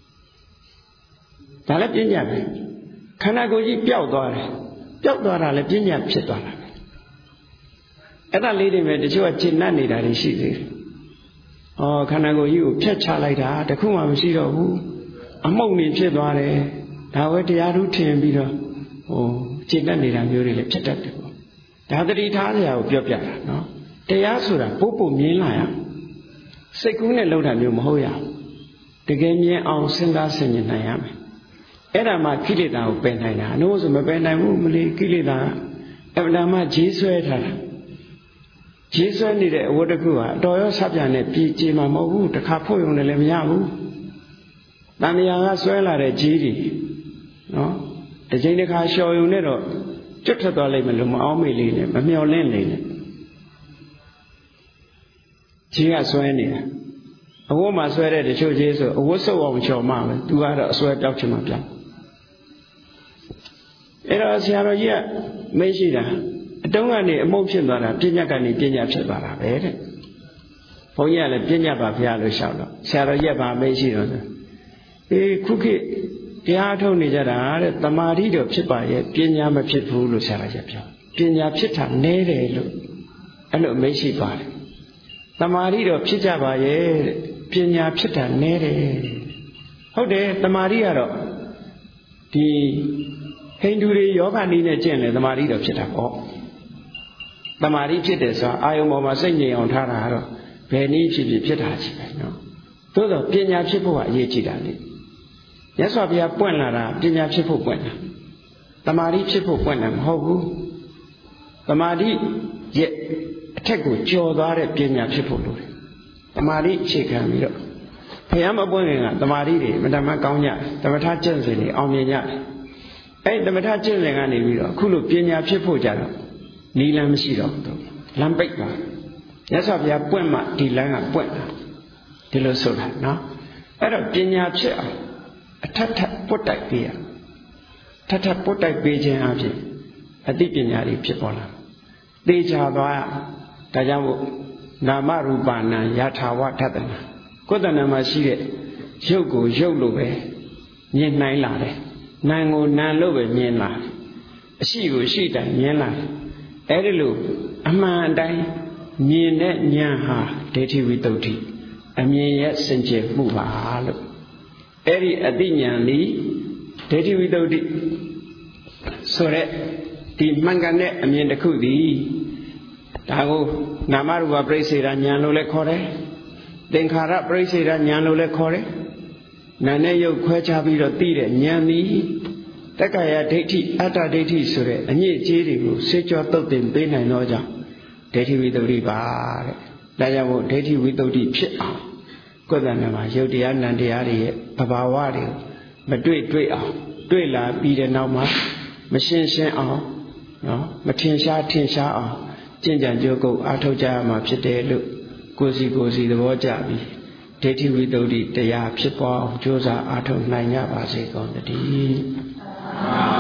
Tala Pinya. Can I go eat Piao? Piao Dora, Pinya Pitona. And I lady made the Joe Chinani that is she. Oh, can I go you, Piacha like that, the Kuma Mishiro, among me Pitore, now at the Arutin Bido, oh, Chinani and you really chatted. The other Italia of Piopia, no? They Asura, Popo Milaya. Second load on your Moya. The game ye all send us in Niami. Era ma Kilida of Benina, knows a Benina woman, Kilida, Evdama Jesuit. Jesu needed a water gua, Doyo Sabian, P. G. Mamu, the Capo on the Lemiamu. Namiaga Swella, the G. No? The Jenica show you never. Jutadole Melum, Omili, Mamio Lenley. Gia Swania. A woman sweated the church is a whistle of your mamma, do I sweat document. Era Siara yet, Meshida. I don't want a motion that a Pinakani Pina Chebara, eh? For Yella Pina Bapialo Shalo, Sarah Yaba Meshida. A cookie, the art only that I the Marido Chipa, Pina Machipulu Sarah Yapia. Pina Chita, Nere, and no Meshipa. The Marido Chitaba, Pina Chita, Nere. How dare the Maria? The Hindu yoga Nina Jen, the Marido Chita. The Mari Chitas, I am almost singing on Tara, Penny Chipi Pitachi. No. Todo Pina Chipo, Yechidani. Yes, I'll be a Puenara, Pina Chipo Puena. The Mari Chipo Puenam, Hogu. The Mari yet Teku, Jodare Pina Chipo. The Mari Chikamiro. Payama Buena, the Mari, Madame Gaunia, the Matachans, Omnia. အဲ့သမထကျင့်စဉ်ကနေပြီးတော့အခုလိုပညာဖြစ်ဖို့ကြတော့နီလမ်းမရှိတော့ဘူးလမ်းပိတ်ပါမြတ်စွာဘုရားပွင့်မှဒီလမ်းကပွင့်တာဒီလိုဆိုတာနော်အဲ့တော့ပညာဖြစ်အောင်အထက်ထပ်ပွတ်တိုက်ပေးရထပ်ထပ်ပွတ်တိုက်ပေးခြင်းအပြင်အသိပညာတွေဖြစ်ပေါ်လာသေချာသွားဒါကြောင့်မို့နာမရူပနာယထာဝထတနာကိုယ်တဏ္ဍာမှာရှိတဲ့ရုပ်ကိုရုပ်လို့ပဲမြင်နိုင်လာတယ်နာမ်ကိုနာမ်လို့ပဲမြင်လာတယ်အရှိကိုရှိတိုင်းမြင်လာတယ်အဲ့ဒီလိုအမှန်တိုင်းမြင်တဲ့ဉာဏ်ဟာဒိဋ္ဌိဝိတ္တုအမြင်ရဲ့စင်ကြယ်မှုပါလို့အဲ့ဒီအသိဉာဏ်ဤဒိဋ္ဌိဝိတ္တုဆိုရက်ဒီမှန်ကန်တဲ့အမြင်တစ်ခုသည်ဒါကိုနာမရူပပရိစ္ဆေဒဉာဏ်လို့လည်းခေါ်တယ်သင်္ခါရပရိစ္ဆေဒဉာဏ်လို့လည်းခေါ်တယ်နာနဲ့ရုပ်ခွဲခြားပြီးတော့သိတဲ့ဉာဏ်သည်တက္ကရာဒိဋ္ဌိအတ္တဒိဋ္ဌိဆိုတဲ့အညစ်အကြေးတွေကိုစေကြောတုတ်တင်ပေးနိုင်တော့ကြောင့်ဒိဋ္ဌိဝိတ္တုပါတဲ့ဒါကြောင့်မို့ဒိဋ္ဌိဝိတ္တုဖြစ်အောင်ကိုယ်တဏ္ဍာမှာယုတ်တရားနံတရားတွေရဲ့သဘာဝတွေမတွေ့တွေ့အောင်တွေ့လာပြီးတဲ့နောက်မှာမရှင်းရှင်းအောင်နော်မထင်ရှားထင်ရှားအောင်ကျင့်ကြံကြိုးကုပ်အားထုတ်ကြရမှာဖြစ်တယ်လို့ကိုယ်စီကိုယ်စီသဘောကျပြီးဒိဋ္ဌိဝိတ္တုတရားဖြစ်ပေါ်အောင်ကြိုးစားအားထုတ်နိုင်ကြပါစေကုန်သတည်း